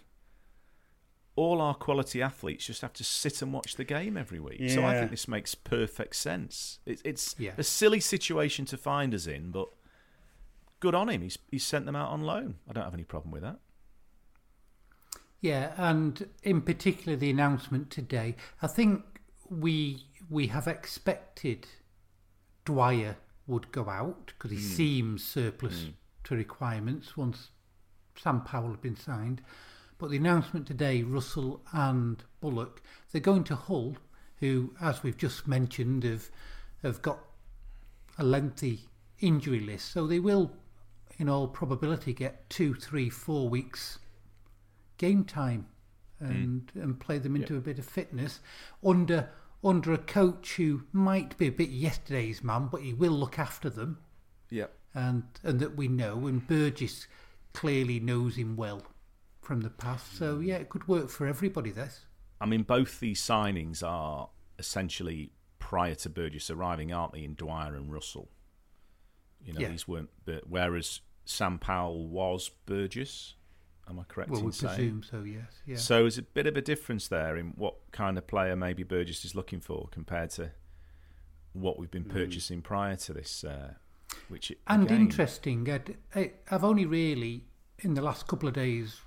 all our quality athletes just have to sit and watch the game every week. Yeah. So I think this makes perfect sense. It's a silly situation to find us in, but good on him. He's sent them out on loan. I don't have any problem with that. Yeah, and in particular the announcement today, I think we have expected Dwyer would go out because he seems surplus to requirements once Sam Powell had been signed. But the announcement today, Russell and Bullock, they're going to Hull, who, as we've just mentioned, have got a lengthy injury list. So they will, in all probability, get 2, 3, 4 weeks game time and play them into a bit of fitness under a coach who might be a bit yesterday's man, but he will look after them. Yeah. And that we know, and Burgess clearly knows him well from the past. So, yeah, it could work for everybody, this. I mean, both these signings are essentially prior to Burgess arriving, aren't they, in Dwyer and Russell? You know, these weren't... Whereas Sam Powell was Burgess, am I correct in saying? Well, we presume so, yes. Yeah. So there's a bit of a difference there in what kind of player maybe Burgess is looking for compared to what we've been purchasing prior to this. And interesting, I've only really, in the last couple of days,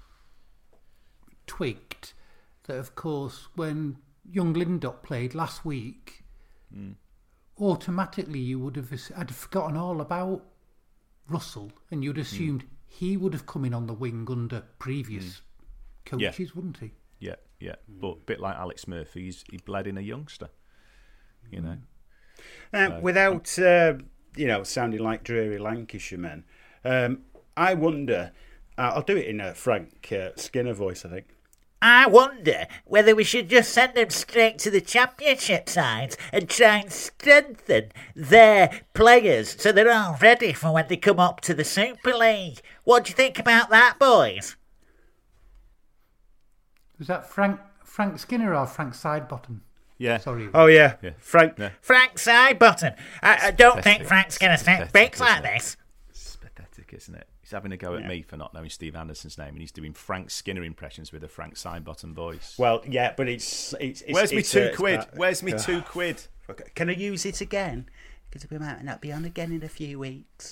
twigged that, of course, when young Lindop played last week, automatically you would have had forgotten all about Russell, and you'd assumed he would have come in on the wing under previous coaches, wouldn't he? Yeah. But a bit like Alex Murphy, he bled in a youngster, you know. Without, sounding like dreary Lancashire men, I wonder, I'll do it in a Frank Skinner voice, I think. I wonder whether we should just send them straight to the championship sides and try and strengthen their players so they're all ready for when they come up to the Super League. What do you think about that, boys? Was that Frank Skinner or Frank Sidebottom? Yeah. Sorry. Oh, yeah. Frank Sidebottom. I don't think Frank Skinner speaks like this. It's pathetic, isn't it? He's having a go at me for not knowing Steve Anderson's name, and he's doing Frank Skinner impressions with a Frank Sidebottom voice. Well, yeah, but it's Where's me £2? Where's me £2? Can I use it again? Because we might not be on again in a few weeks.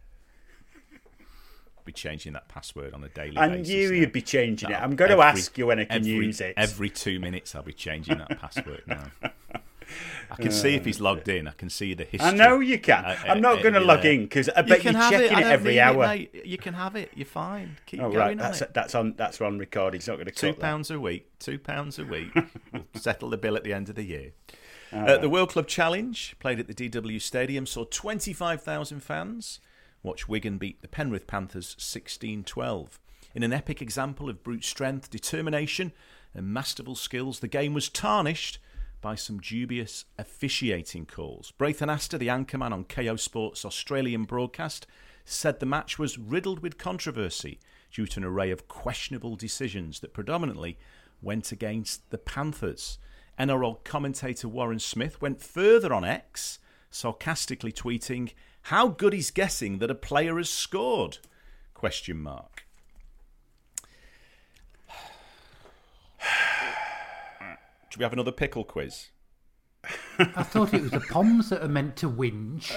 I'll be changing that password on a daily basis. I knew you'd be changing it. I'm going to ask you when I can use it. Every 2 minutes I'll be changing that password now. I can see if he's logged in. I can see the history. I know you can. I'm not going to log in because I bet you're checking it every hour. You can have it. You're fine. Keep going. Right. That's on record. He's not going to cut £2 a week. £2 a week. We'll settle the bill at the end of the year. The World Club Challenge, played at the DW Stadium, saw 25,000 fans watch Wigan beat the Penrith Panthers 16-12. In an epic example of brute strength, determination and masterful skills, the game was tarnished by some dubious officiating calls. Braithen Astor, the anchorman on KO Sports' Australian broadcast, said the match was riddled with controversy due to an array of questionable decisions that predominantly went against the Panthers. NRL commentator Warren Smith went further on X, sarcastically tweeting, "How good is guessing that a player has scored?" ? Should we have another pickle quiz? I thought it was the Poms that are meant to whinge.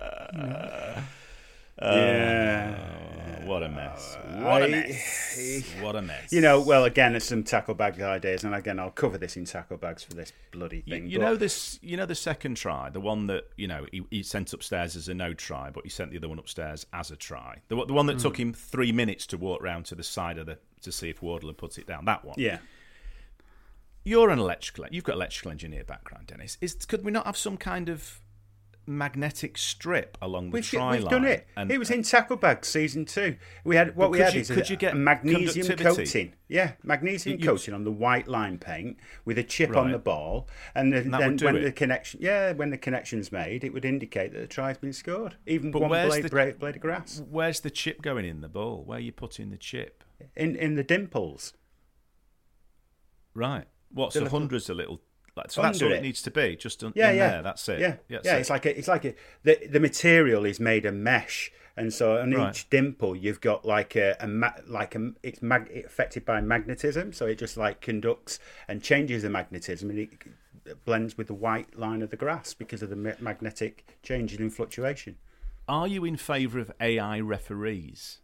What a mess. What a mess. You know, well, again, there's some tackle bag ideas, and again, I'll cover this in tackle bags for this bloody thing. You know the second try, the one that, he sent upstairs as a no try, but he sent the other one upstairs as a try. The one that took him 3 minutes to walk round to the side of to see if Wardle had put it down. That one. Yeah. You're an electrical. You've got electrical engineer background, Dennis. Could we not have some kind of magnetic strip along the tri-line? We've done it. It was in Tackle Bags season 2. We had a magnesium coating. Yeah, magnesium coating on the white line paint with a chip on the ball, and then when the connection's made, it would indicate that the try's been scored. Even one blade of grass. Where's the chip going in the ball? Where are you putting the chip? In the dimples. Right. What's the hundreds a little? So that's all it needs to be, just in there. That's it. Yeah. It's like the material is made of mesh, and so on each dimple you've got it's affected by magnetism, so it just like conducts and changes the magnetism, and it blends with the white line of the grass because of the magnetic changes in fluctuation. Are you in favour of AI referees?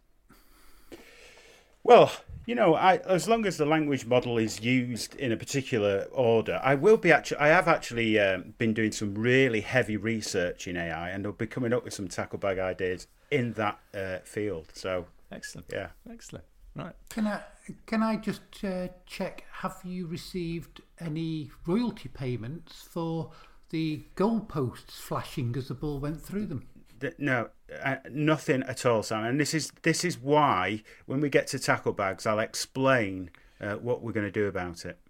Well, as long as the language model is used in a particular order, I have actually been doing some really heavy research in AI, and I'll be coming up with some tackle bag ideas in that field. So excellent, excellent. Right? Can I just check? Have you received any royalty payments for the goalposts flashing as the ball went through them? No, nothing at all, Sam. And this is why when we get to tackle bags, I'll explain what we're going to do about it.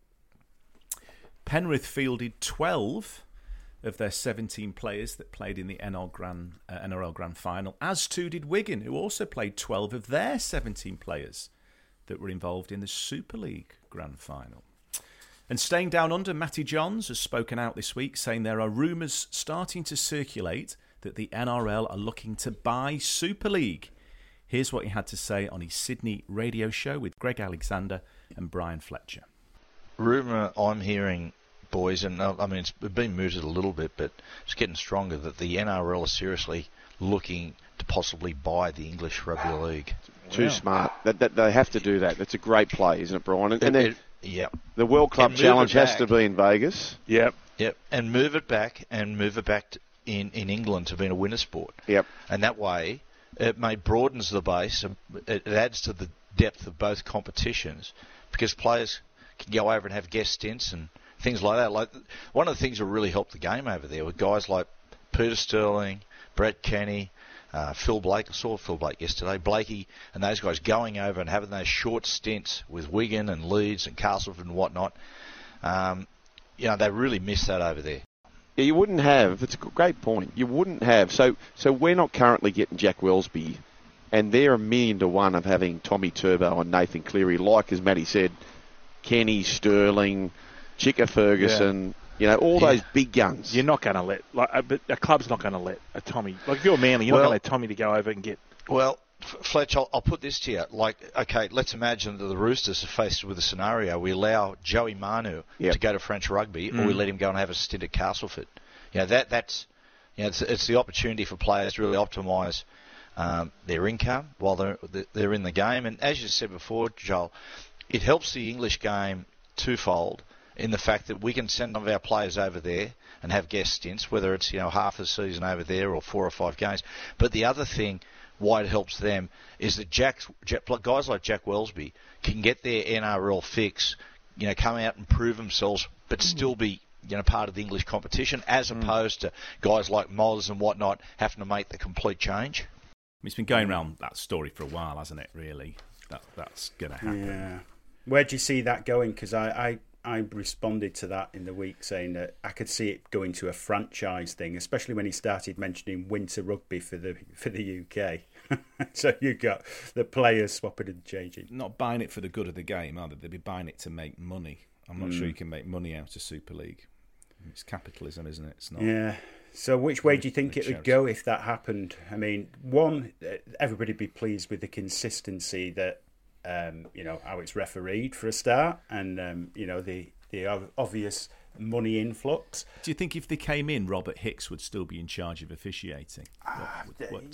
Penrith fielded 12 of their 17 players that played in the NRL Grand Final, as too did Wigan, who also played 12 of their 17 players that were involved in the Super League Grand Final. And staying down under, Matty Johns has spoken out this week, saying there are rumours starting to circulate that the NRL are looking to buy Super League. Here's what he had to say on his Sydney radio show with Greg Alexander and Brian Fletcher. Rumour I'm hearing, boys, and I mean it's been mooted a little bit, but it's getting stronger, that the NRL are seriously looking to possibly buy the English Rugby League. Too smart. That they have to do that. That's a great play, isn't it, Brian? And the World Club And Challenge has to be in Vegas. Yep. And move it back in England to be a winter sport. Yep. And that way, it broadens the base. It adds to the depth of both competitions, because players can go over and have guest stints and things like that. Like one of the things that really helped the game over there were guys like Peter Sterling, Brett Kenny, Phil Blake. I saw Phil Blake yesterday. Blakey and those guys going over and having those short stints with Wigan and Leeds and Castleford and whatnot. They really miss that over there. Yeah, you wouldn't have. It's a great point. You wouldn't have. So we're not currently getting Jack Wellsby, and they're 1,000,000 to 1 of having Tommy Turbo and Nathan Cleary, like as Matty said, Kenny, Sterling, Chicka Ferguson. All those big guns. You're not going to let but a club's not going to let a Tommy. Like if you're Manly, you're not going to let Tommy to go over and get. Well, Fletch, I'll put this to you. Okay, let's imagine that the Roosters are faced with a scenario. We allow Joey Manu to go to French rugby, or we let him go and have a stint at Castleford. That's it's the opportunity for players to really optimise their income while they're in the game. And as you said before, Joel, it helps the English game twofold in the fact that we can send some of our players over there and have guest stints, whether it's half a season over there or 4 or 5 games. But the other thing why it helps them is that guys like Jack Wellsby can get their NRL fix, come out and prove themselves, but still be part of the English competition, as opposed to guys like Moz and whatnot having to make the complete change. It's been going around that story for a while, hasn't it, really? That's going to happen. Yeah. Where do you see that going? Because I responded to that in the week saying that I could see it going to a franchise thing, especially when he started mentioning winter rugby for the UK. So you got the players swapping and changing. Not buying it for the good of the game, are they? They'd be buying it to make money. I'm not sure you can make money out of Super League. It's capitalism, isn't it? It's not. Yeah. So which way do you think it would go if that happened? I mean, one, everybody'd be pleased with the consistency that how it's refereed for a start, and the obvious money influx. Do you think if they came in, Robert Hicks would still be in charge of officiating? I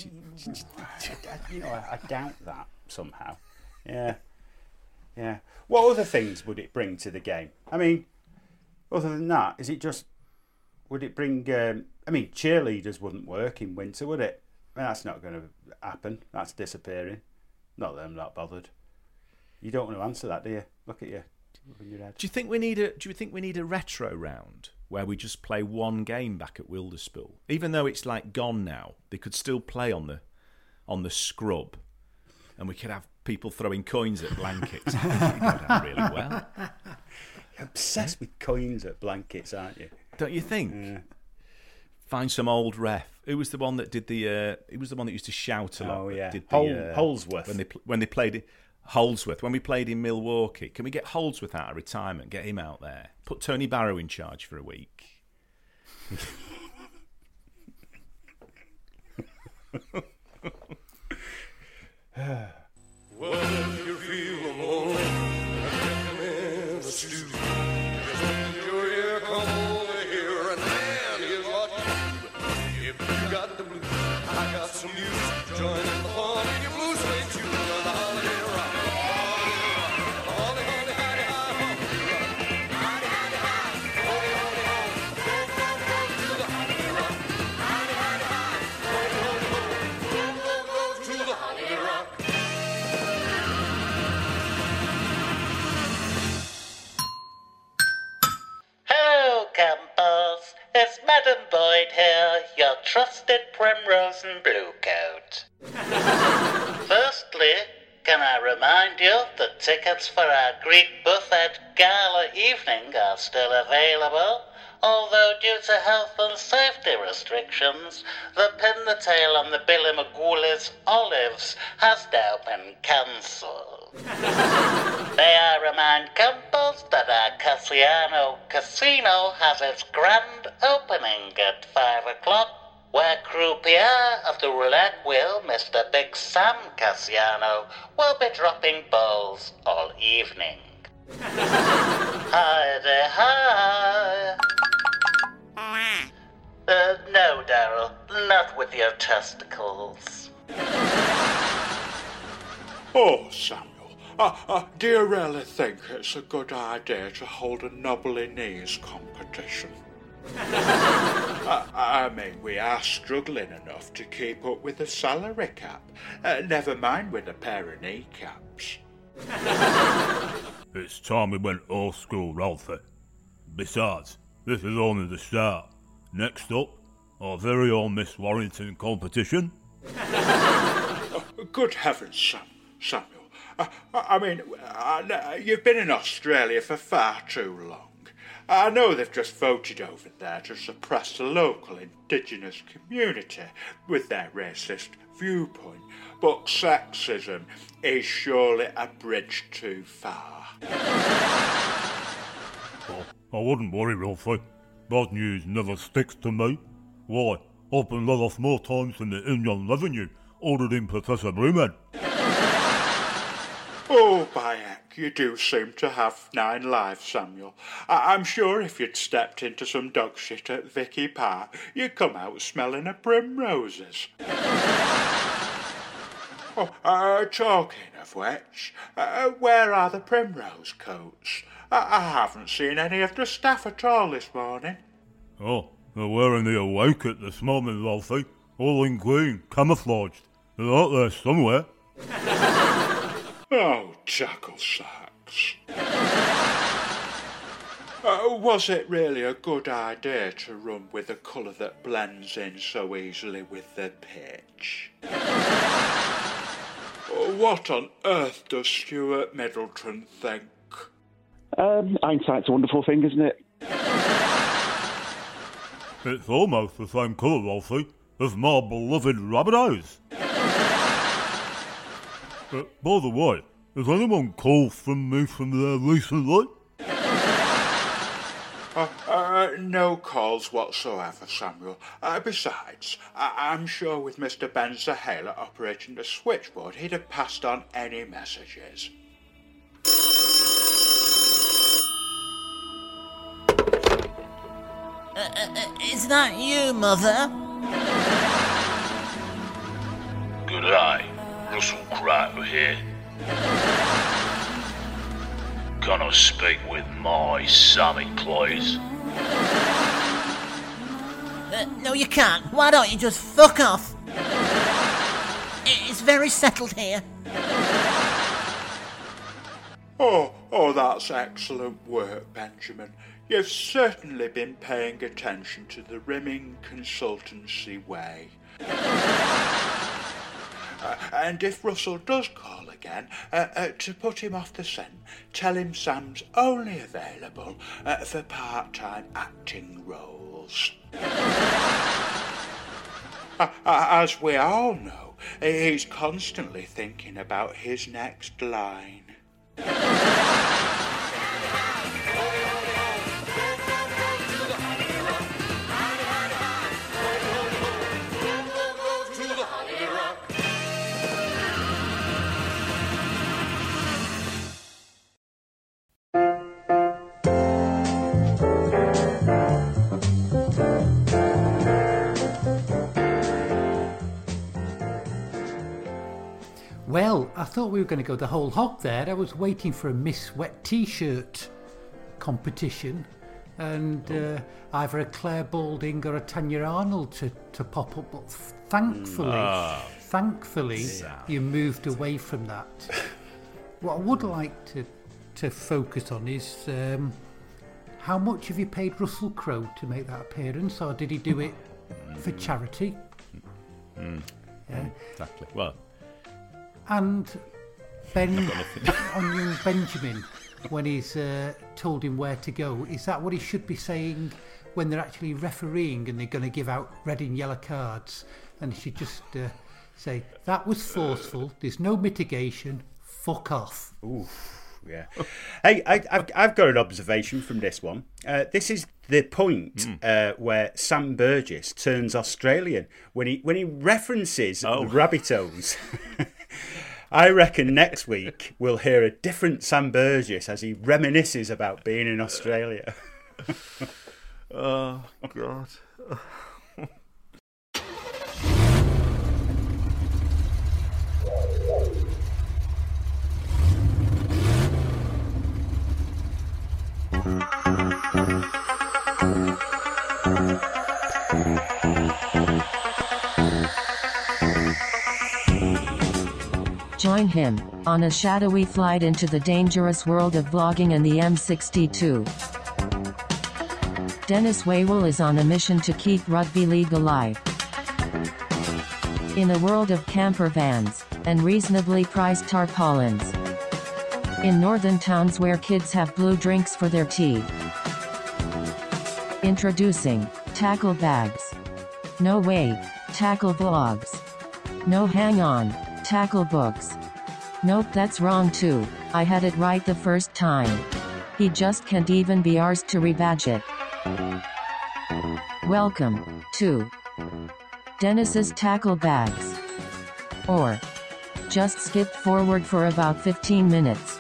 doubt that somehow. Yeah. What other things would it bring to the game? I mean, other than that, is it just? Would it bring? Cheerleaders wouldn't work in winter, would it? That's not going to happen. That's disappearing. Not that I'm not bothered. You don't want to answer that, do you? Look at you. Do you think we need a retro round where we just play one game back at Wilderspool, even though it's like gone now? They could still play on the scrub, and we could have people throwing coins at blankets. I think it'd go down really well. You're obsessed with coins at blankets, aren't you? Don't you think? Yeah. Find some old ref. Who was the one that did the? He was the one that used to shout a lot. Oh yeah, did Holdsworth. When they played it. Holdsworth, when we played in Milwaukee, can we get Holdsworth out of retirement, get him out there, put Tony Barrow in charge for a week? Well, if you feel alone, come in the studio. Just bend your ear, come over here, and man, here's what you do. If you got the blues, I got some news. Join in the fun in your blues swing tune on the holiday rock. Holly, holly, holly, holly, holly, holly, holly, holly, holly, go, go, go to the holiday rock. Holly, holly, holly, holly, holly, go, go, go to the holiday rock. Hello, campers. It's Madam Boyd here, your trusted Primrose and Bluecoat. Firstly, can I remind you that tickets for our Greek Buffet Gala evening are still available, although due to health and safety restrictions, the pin the tail on the Billy Magoulis olives has now been cancelled. May I remind campers that our Cassiano Casino has its grand opening at 5 o'clock, where croupier of the roulette wheel, Mr. Big Sam Cassiano, will be dropping balls all evening. Hi-de-hi. No, Darryl, not with your testicles. Oh, Samuel, do you really think it's a good idea to hold a knobbly knees competition? I mean, we are struggling enough to keep up with the salary cap, never mind with a pair of kneecaps. It's time we went old school, Ralphie. Besides, this is only the start. Next up, our very own Miss Warrington competition. Good heavens, Samuel. I mean, you've been in Australia for far too long. I know they've just voted over there to suppress the local indigenous community with their racist viewpoint, but sexism is surely a bridge too far. Oh, I wouldn't worry, Ralphie. Bad news never sticks to me. Why, I've been let off more times than the Indian Revenue ordered in Professor Broomhead. Oh, by heck, you do seem to have 9 lives, Samuel. I'm sure if you'd stepped into some dog shit at Vicky Park, you'd come out smelling of primroses. Talking of which, where are the primrose coats? I haven't seen any of the staff at all this morning. Oh, they're wearing the away kit this morning, Ralphie. All in green, camouflaged. They're out there somewhere. Oh, jackal sacks. Was it really a good idea to run with a colour that blends in so easily with the pitch? What on earth does Stuart Middleton think? Hindsight's a wonderful thing, isn't it? It's almost the same colour, Ralphie, as my beloved Rabbitohs. By the way, has anyone called from me from there recently? No calls whatsoever, Samuel. Besides, I'm sure with Mr. Ben Zahala operating the switchboard, he'd have passed on any messages. Is that you, Mother? Good day, Russell Crowe here. Can I speak with my Sammy, please? No, you can't. Why don't you just fuck off? It's very settled here. Oh, that's excellent work, Benjamin. You've certainly been paying attention to the rimming consultancy way. And if Russell does call again, to put him off the scent, tell him Sam's only available for part-time acting roles. As we all know, he's constantly thinking about his next line. Well, I thought we were going to go the whole hog there. I was waiting for a Miss Wet T-shirt competition and either a Claire Balding or a Tanya Arnold to pop up. But thankfully, you moved away from that. What I would like to focus on is how much have you paid Russell Crowe to make that appearance, or did he do it for charity? Yeah. Exactly. Well. And Ben on young Benjamin, when he's told him where to go, is that what he should be saying when they're actually refereeing and they're going to give out red and yellow cards? And he should just say, that was forceful, there's no mitigation, fuck off. Ooh, yeah. Hey, I've got an observation from this one. This is the point where Sam Burgess turns Australian when he references the Rabbitohs. I reckon next week we'll hear a different Sam Burgess as he reminisces about being in Australia. Oh, God. Join him on a shadowy flight into the dangerous world of vlogging and the M62. Dennis Waywell is on a mission to keep rugby league alive. In a world of camper vans and reasonably priced tarpaulins. In northern towns where kids have blue drinks for their tea. Introducing Tackle Bags. No way, Tackle Vlogs. No, hang on, Tackle Books. Nope, that's wrong too. I had it right the first time. He just can't even be arsed to rebadge it. Welcome to Dennis's Tackle Bags. Or just skip forward for about 15 minutes.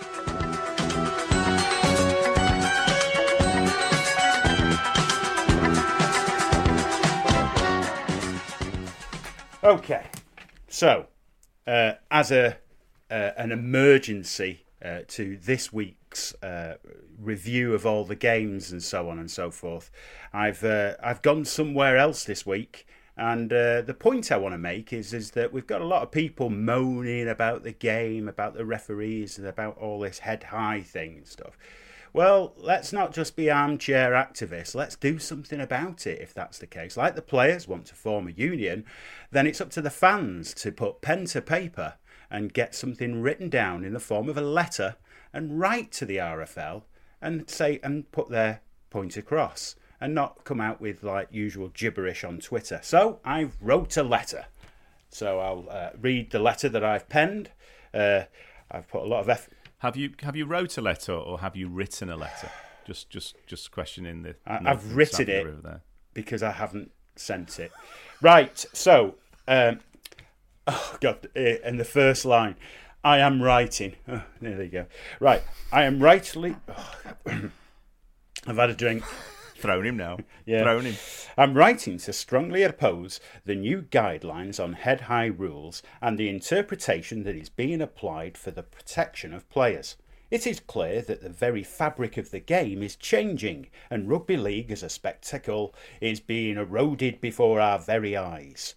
Okay, so as an emergency to this week's review of all the games and so on and so forth, I've gone somewhere else this week, and the point I want to make is that we've got a lot of people moaning about the game, about the referees, and about all this head high thing and stuff. Well, let's not just be armchair activists. Let's do something about it if that's the case. Like the players want to form a union, then it's up to the fans to put pen to paper and get something written down in the form of a letter and write to the RFL and say and put their point across and not come out with like usual gibberish on Twitter. So I wrote a letter. So I'll read the letter that I've penned. I've put a lot of effort. Have you wrote a letter or have you written a letter? Just questioning the. I've written it because I haven't sent it. Right. So, oh God, and the first line, I am writing. Oh, there you go. Right, I am rightly. Oh, I've had a drink. Thrown him now. Yeah. Thrown him. I'm writing to strongly oppose the new guidelines on head-high rules and the interpretation that is being applied for the protection of players. It is clear that the very fabric of the game is changing, and rugby league as a spectacle is being eroded before our very eyes.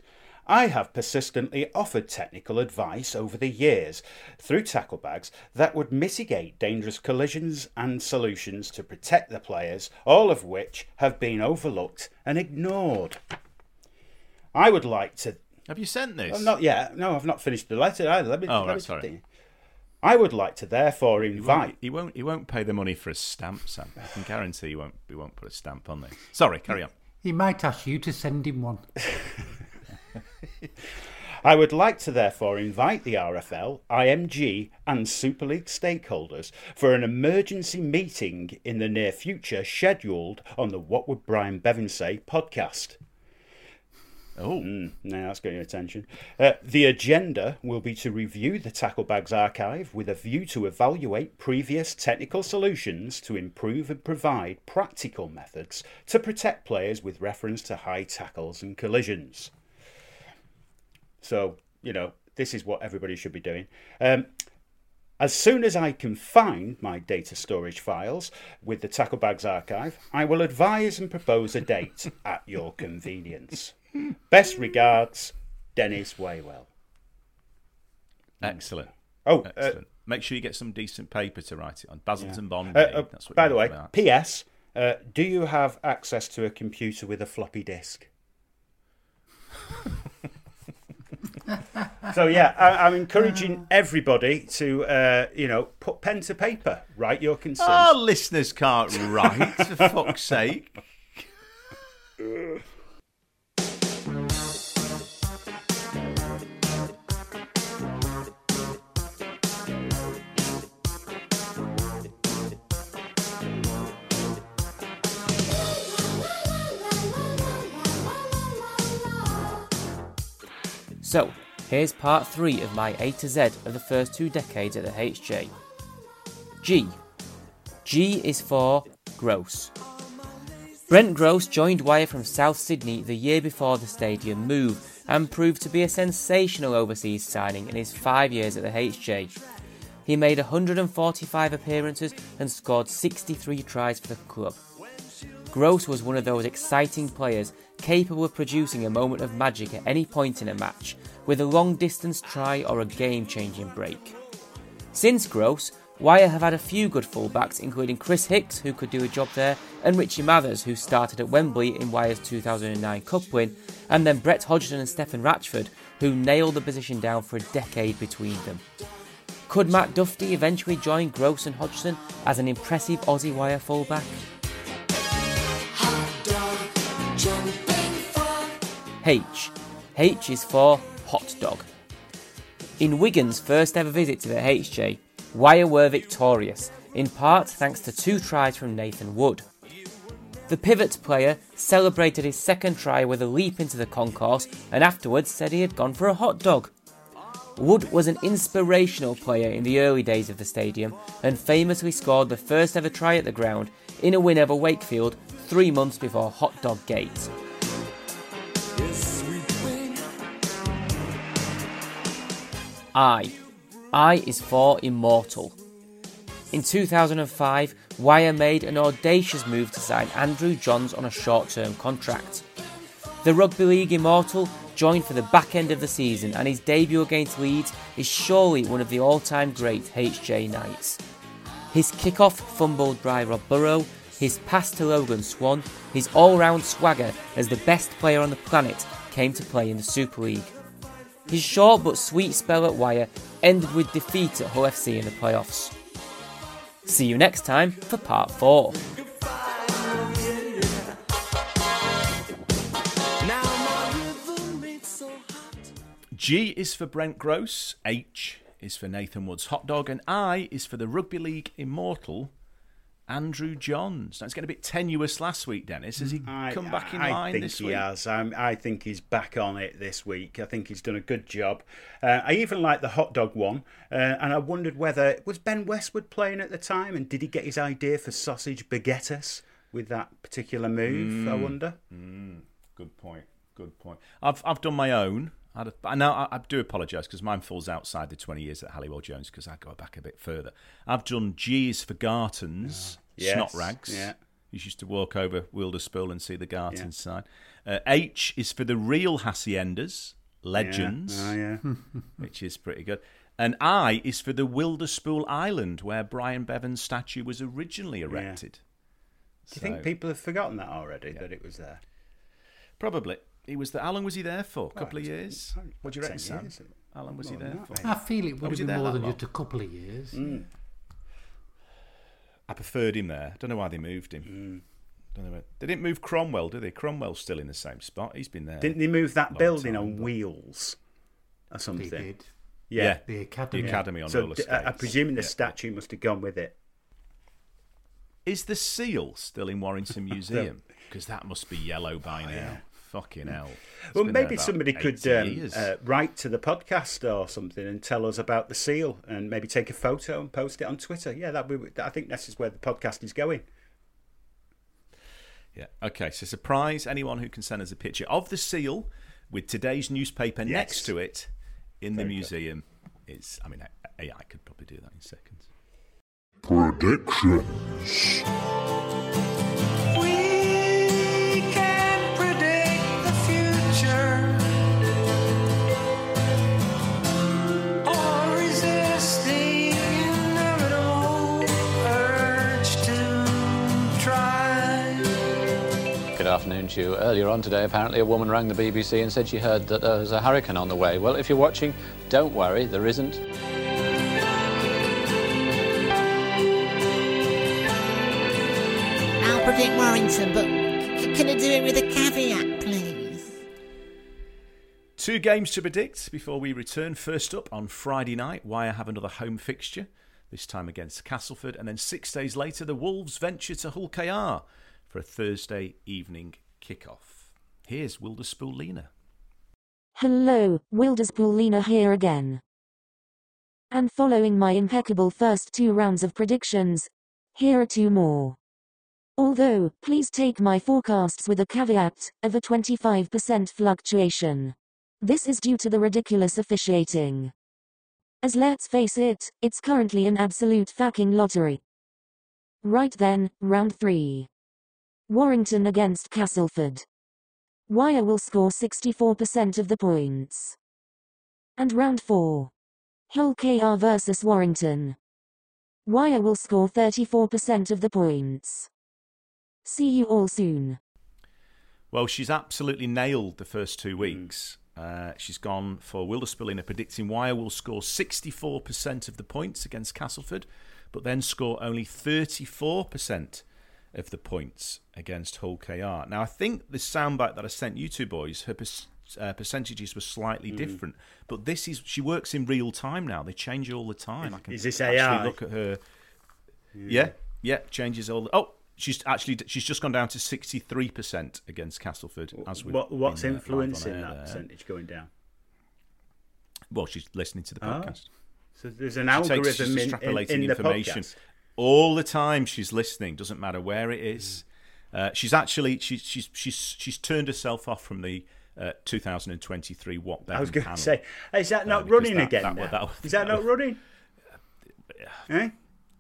I have persistently offered technical advice over the years through tackle bags that would mitigate dangerous collisions and solutions to protect the players, all of which have been overlooked and ignored. I would like to... Have you sent this? Not yet. No, I've not finished the letter either. Let me sorry. I would like to therefore invite... He won't pay the money for a stamp, Sam. I can guarantee he won't put a stamp on there. Sorry, carry on. He might ask you to send him one. I would like to therefore invite the RFL, IMG and Super League stakeholders for an emergency meeting in the near future scheduled on the What Would Brian Bevan Say podcast. Oh. Now that's got your attention. The agenda will be to review the Tackle Bags archive with a view to evaluate previous technical solutions to improve and provide practical methods to protect players with reference to high tackles and collisions. So, this is what everybody should be doing. As soon as I can find my data storage files with the Tackle Bags archive, I will advise and propose a date at your convenience. Best regards, Dennis Waywell. Excellent. Excellent. Make sure you get some decent paper to write it on. Basildon Bond. That's what by the way, P.S. Do you have access to a computer with a floppy disk? So yeah, I'm encouraging everybody to, put pen to paper, write your concerns. Our listeners can't write, for fuck's sake. So, here's part 3 of my A to Z of the first 2 decades at the HJ. G. G is for Gross. Brent Gross joined Wire from South Sydney the year before the stadium move and proved to be a sensational overseas signing in his 5 years at the HJ. He made 145 appearances and scored 63 tries for the club. Gross was one of those exciting players capable of producing a moment of magic at any point in a match, with a long-distance try or a game-changing break. Since Gross, Wire have had a few good fullbacks, including Chris Hicks, who could do a job there, and Richie Mathers, who started at Wembley in Wire's 2009 Cup win, and then Brett Hodgson and Stephen Ratchford, who nailed the position down for a decade between them. Could Matt Duffy eventually join Gross and Hodgson as an impressive Aussie Wire fullback? H. H is for Hot Dog. In Wigan's first ever visit to the HJ, Wire were victorious, in part thanks to 2 tries from Nathan Wood. The pivot player celebrated his second try with a leap into the concourse and afterwards said he had gone for a hot dog. Wood was an inspirational player in the early days of the stadium and famously scored the first ever try at the ground in a win over Wakefield 3 months before Hot Dog Gate. I is for Immortal. In 2005, Wire made an audacious move to sign Andrew Johns on a short-term contract. The Rugby League Immortal joined for the back end of the season, and his debut against Leeds is surely one of the all-time great HJ nights. His kick-off fumbled by Rob Burrow, his pass to Logan Swan, his all-round swagger as the best player on the planet came to play in the Super League. His short but sweet spell at Wire ended with defeat at Hull FC in the playoffs. See you next time for part 4. G is for Brent Gross, H is for Nathan Wood's Hot Dog, and I is for the Rugby League Immortal, Andrew Johns. Now, it's getting a bit tenuous last week, Dennis. Has he come back in line this week? I think he has. I think he's back on it this week. I think he's done a good job. I even like the hot dog one, and I wondered whether... Was Ben Westwood playing at the time, and did he get his idea for sausage baguettes with that particular move, I wonder? Good point. I've done my own. I do apologise because mine falls outside the 20 years at Halliwell Jones because I go back a bit further. I've done G's for Gartons, Snot Rags. Yeah. You used to walk over Wilderspool and see the Gartons sign. H is for the real Haciendas, Legends, yeah. which is pretty good. And I is for the Wilderspool Island, where Brian Bevan's statue was originally erected. Do you think people have forgotten that already, that it was there? Probably. He was there. How long was he there for? A couple of years? What do you reckon, 10 Sam? years. How long was he there for? I feel it would Was have he been there more that than long? just a couple of years. I preferred him there. Don't know why they moved him. Don't know. They didn't move Cromwell, did they? Cromwell's still in the same spot. He's been there. Didn't they move that long building time, on but- wheels or something? They did. Yeah. The Academy. The Academy on So roller skates. I'm presuming the statue must have gone with it. Is the seal still in Warrington Museum? Because that must be yellow by now. yeah. Fucking hell. It's Well, been there maybe about somebody could 80 years. write to the podcast or something and tell us about the seal, and maybe take a photo and post it on Twitter. Yeah, I think this is where the podcast is going. Yeah. Okay. So surprise anyone who can send us a picture of the seal with today's newspaper next to it in the museum. Is, I mean, AI could probably do that in seconds. Predictions. We can predict the future, or resist the inevitable urge to try. Good afternoon to you. Earlier on today, apparently a woman rang the BBC and said she heard that there was a hurricane on the way. Well, if you're watching, don't worry, there isn't. I'll predict Warrington, but can I do it with a caveat, please? 2 games to predict before we return. First up on Friday night, Wire have another home fixture, this time against Castleford, and then 6 days later the Wolves venture to Hull KR for a Thursday evening kickoff. Here's Wilderspool Lena. Hello, Wilderspool Lena here again. And following my impeccable first 2 rounds of predictions, here are 2 more. Although, please take my forecasts with a caveat of a 25% fluctuation. This is due to the ridiculous officiating. As let's face it, it's currently an absolute fucking lottery. Right then, round 3. Warrington against Castleford. Wire will score 64% of the points. And round 4. Hull KR versus Warrington. Wire will score 34% of the points. See you all soon. Well, she's absolutely nailed the first 2 weeks. She's gone for Wilderspool Lena, predicting Wire will score 64% of the points against Castleford, but then score only 34% of the points against Hull KR. Now, I think the soundbite that I sent you two boys, her percentages were slightly different, but this is, she works in real time now. They change all the time. I can Is this actually AI? look at her. Yeah, changes all the... Oh, she's just gone down to 63% against Castleford. As we What's influencing that percentage going down? Well, she's listening to the podcast. So there's an algorithm she's extrapolating in the information podcast. all the time. She's listening. Doesn't matter where it is. She's actually she's turned herself off from the 2023 What Bevan I was going panel. to say, is that not because running that- again? that- now? that- Is that not running? Eh?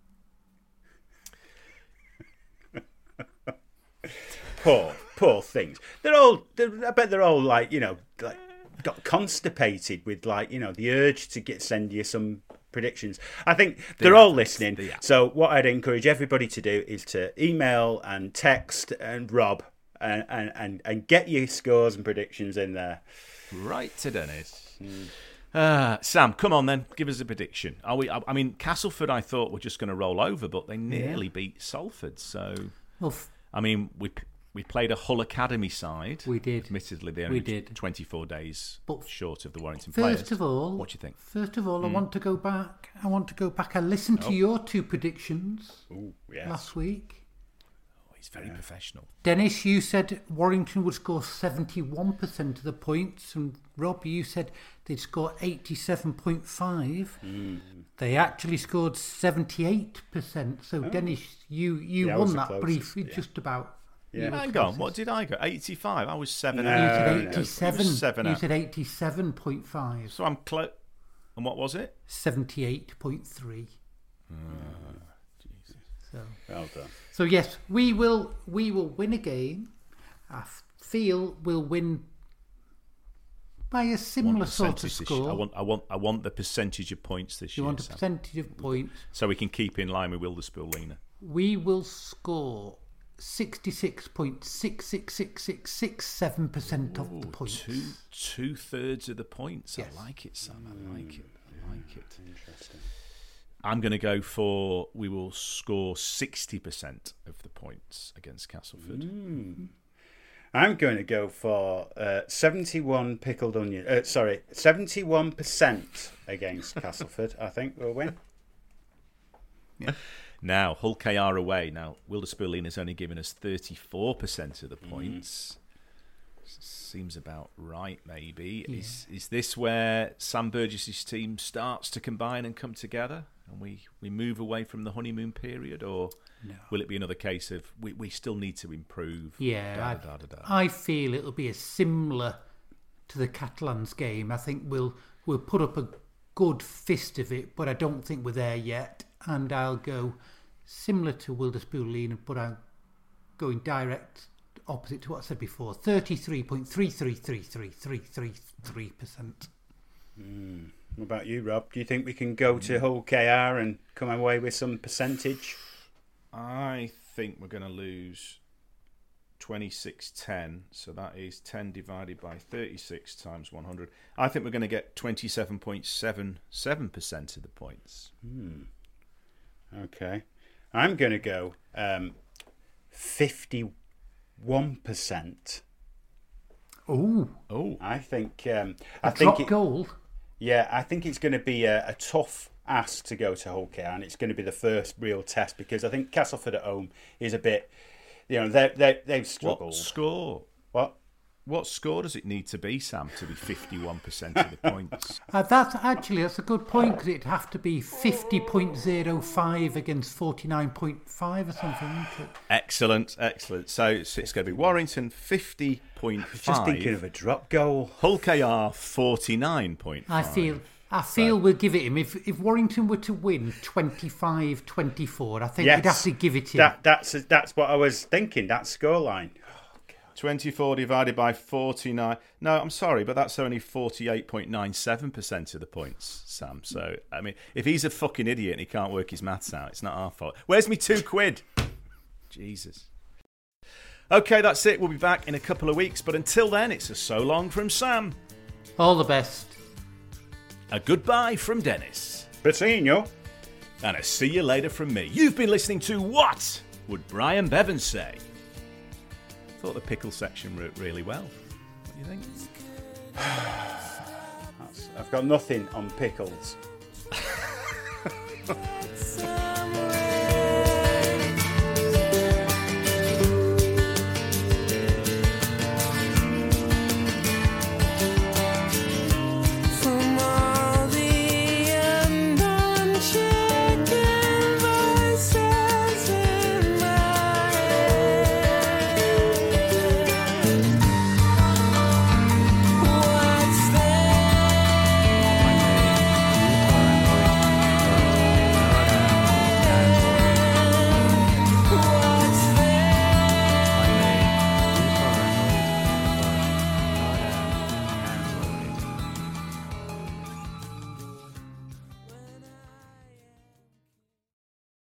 Poor things. I bet they're all like got constipated with the urge to send you some predictions. I think they're all listening. So what I'd encourage everybody to do is to email and text and Rob and get your scores and predictions in there. Right to Dennis. Sam, come on then, give us a prediction. Are we? I mean, Castleford, I thought were just going to roll over, but they nearly beat Salford. So, I mean, we played a Hull Academy side. We did. Admittedly, they only 24 days short of the Warrington players. First of all, what do you think? First of all, I want to go back. I listened to your 2 predictions last week. He's very professional. Dennis, you said Warrington would score 71% of the points, and Rob, you said they'd score 87.5. They actually scored 78%. So, Dennis, you won that briefly, just about. Hang on, what did I go? 85. I was 7. You said 87. You out. said 87.5. So I'm close. And what was it? 78.3. So, well done. So yes, we will win a game. I feel we'll win by a similar sort of This score. I want the percentage of points this You year. want a Sam. percentage of points. So we can keep in line with Wilderspool-Lena. We will score 66.66667% of the points. Two-thirds of the points. Yes. I like it, Sam. I like it. Interesting. I'm going to go for we will score 60% of the points against Castleford. I'm going to go for 71% against Castleford. I think we'll win. Yeah. Now, Hull KR away. Now, Wilderspool-Lena has only given us 34% of the points. Seems about right, maybe. Yeah. Is this where Sam Burgess's team starts to combine and come together, and we move away from the honeymoon period, or will it be another case of we still need to improve? Yeah, I feel it'll be similar to the Catalans game. I think we'll put up a good fist of it, but I don't think we're there yet. And I'll go similar to Wilderspool-Lena, but I'm going direct opposite to what I said before, 33.3333333%. What about you, Rob? Do you think we can go to Hull KR and come away with some percentage? I think we're going to lose 26-10, so that is 10 divided by 36 times 100. I think we're going to get 27.77% of the points. Okay. I'm going to go 51%. Oh. I think goal. Yeah, I think it's going to be a tough ask to go to Hull KR, and it's going to be the first real test, because I think Castleford at home is a bit, they've struggled. What score? What score does it need to be, Sam, to be 51% of the points? That's a good point, because it'd have to be 50.05 against 49.5 or something, wouldn't it? Excellent. So it's going to be Warrington 50.5. Just thinking of a drop goal. Hull KR 49.5. I feel we'll give it him. If Warrington were to win 25-24, I think we'd have to give it him. That's what I was thinking, that scoreline. 24 divided by 49. No, I'm sorry, but that's only 48.97% of the points, Sam. So, I mean, if he's a fucking idiot and he can't work his maths out, it's not our fault. Where's me £2? Jesus. Okay, that's it. We'll be back in a couple of weeks, but until then, it's a so long from Sam. All the best. A goodbye from Dennis. Batinho. And a see you later from me. You've been listening to What Would Brian Bevan Say? I thought the pickle section worked really well. What do you think? I've got nothing on pickles.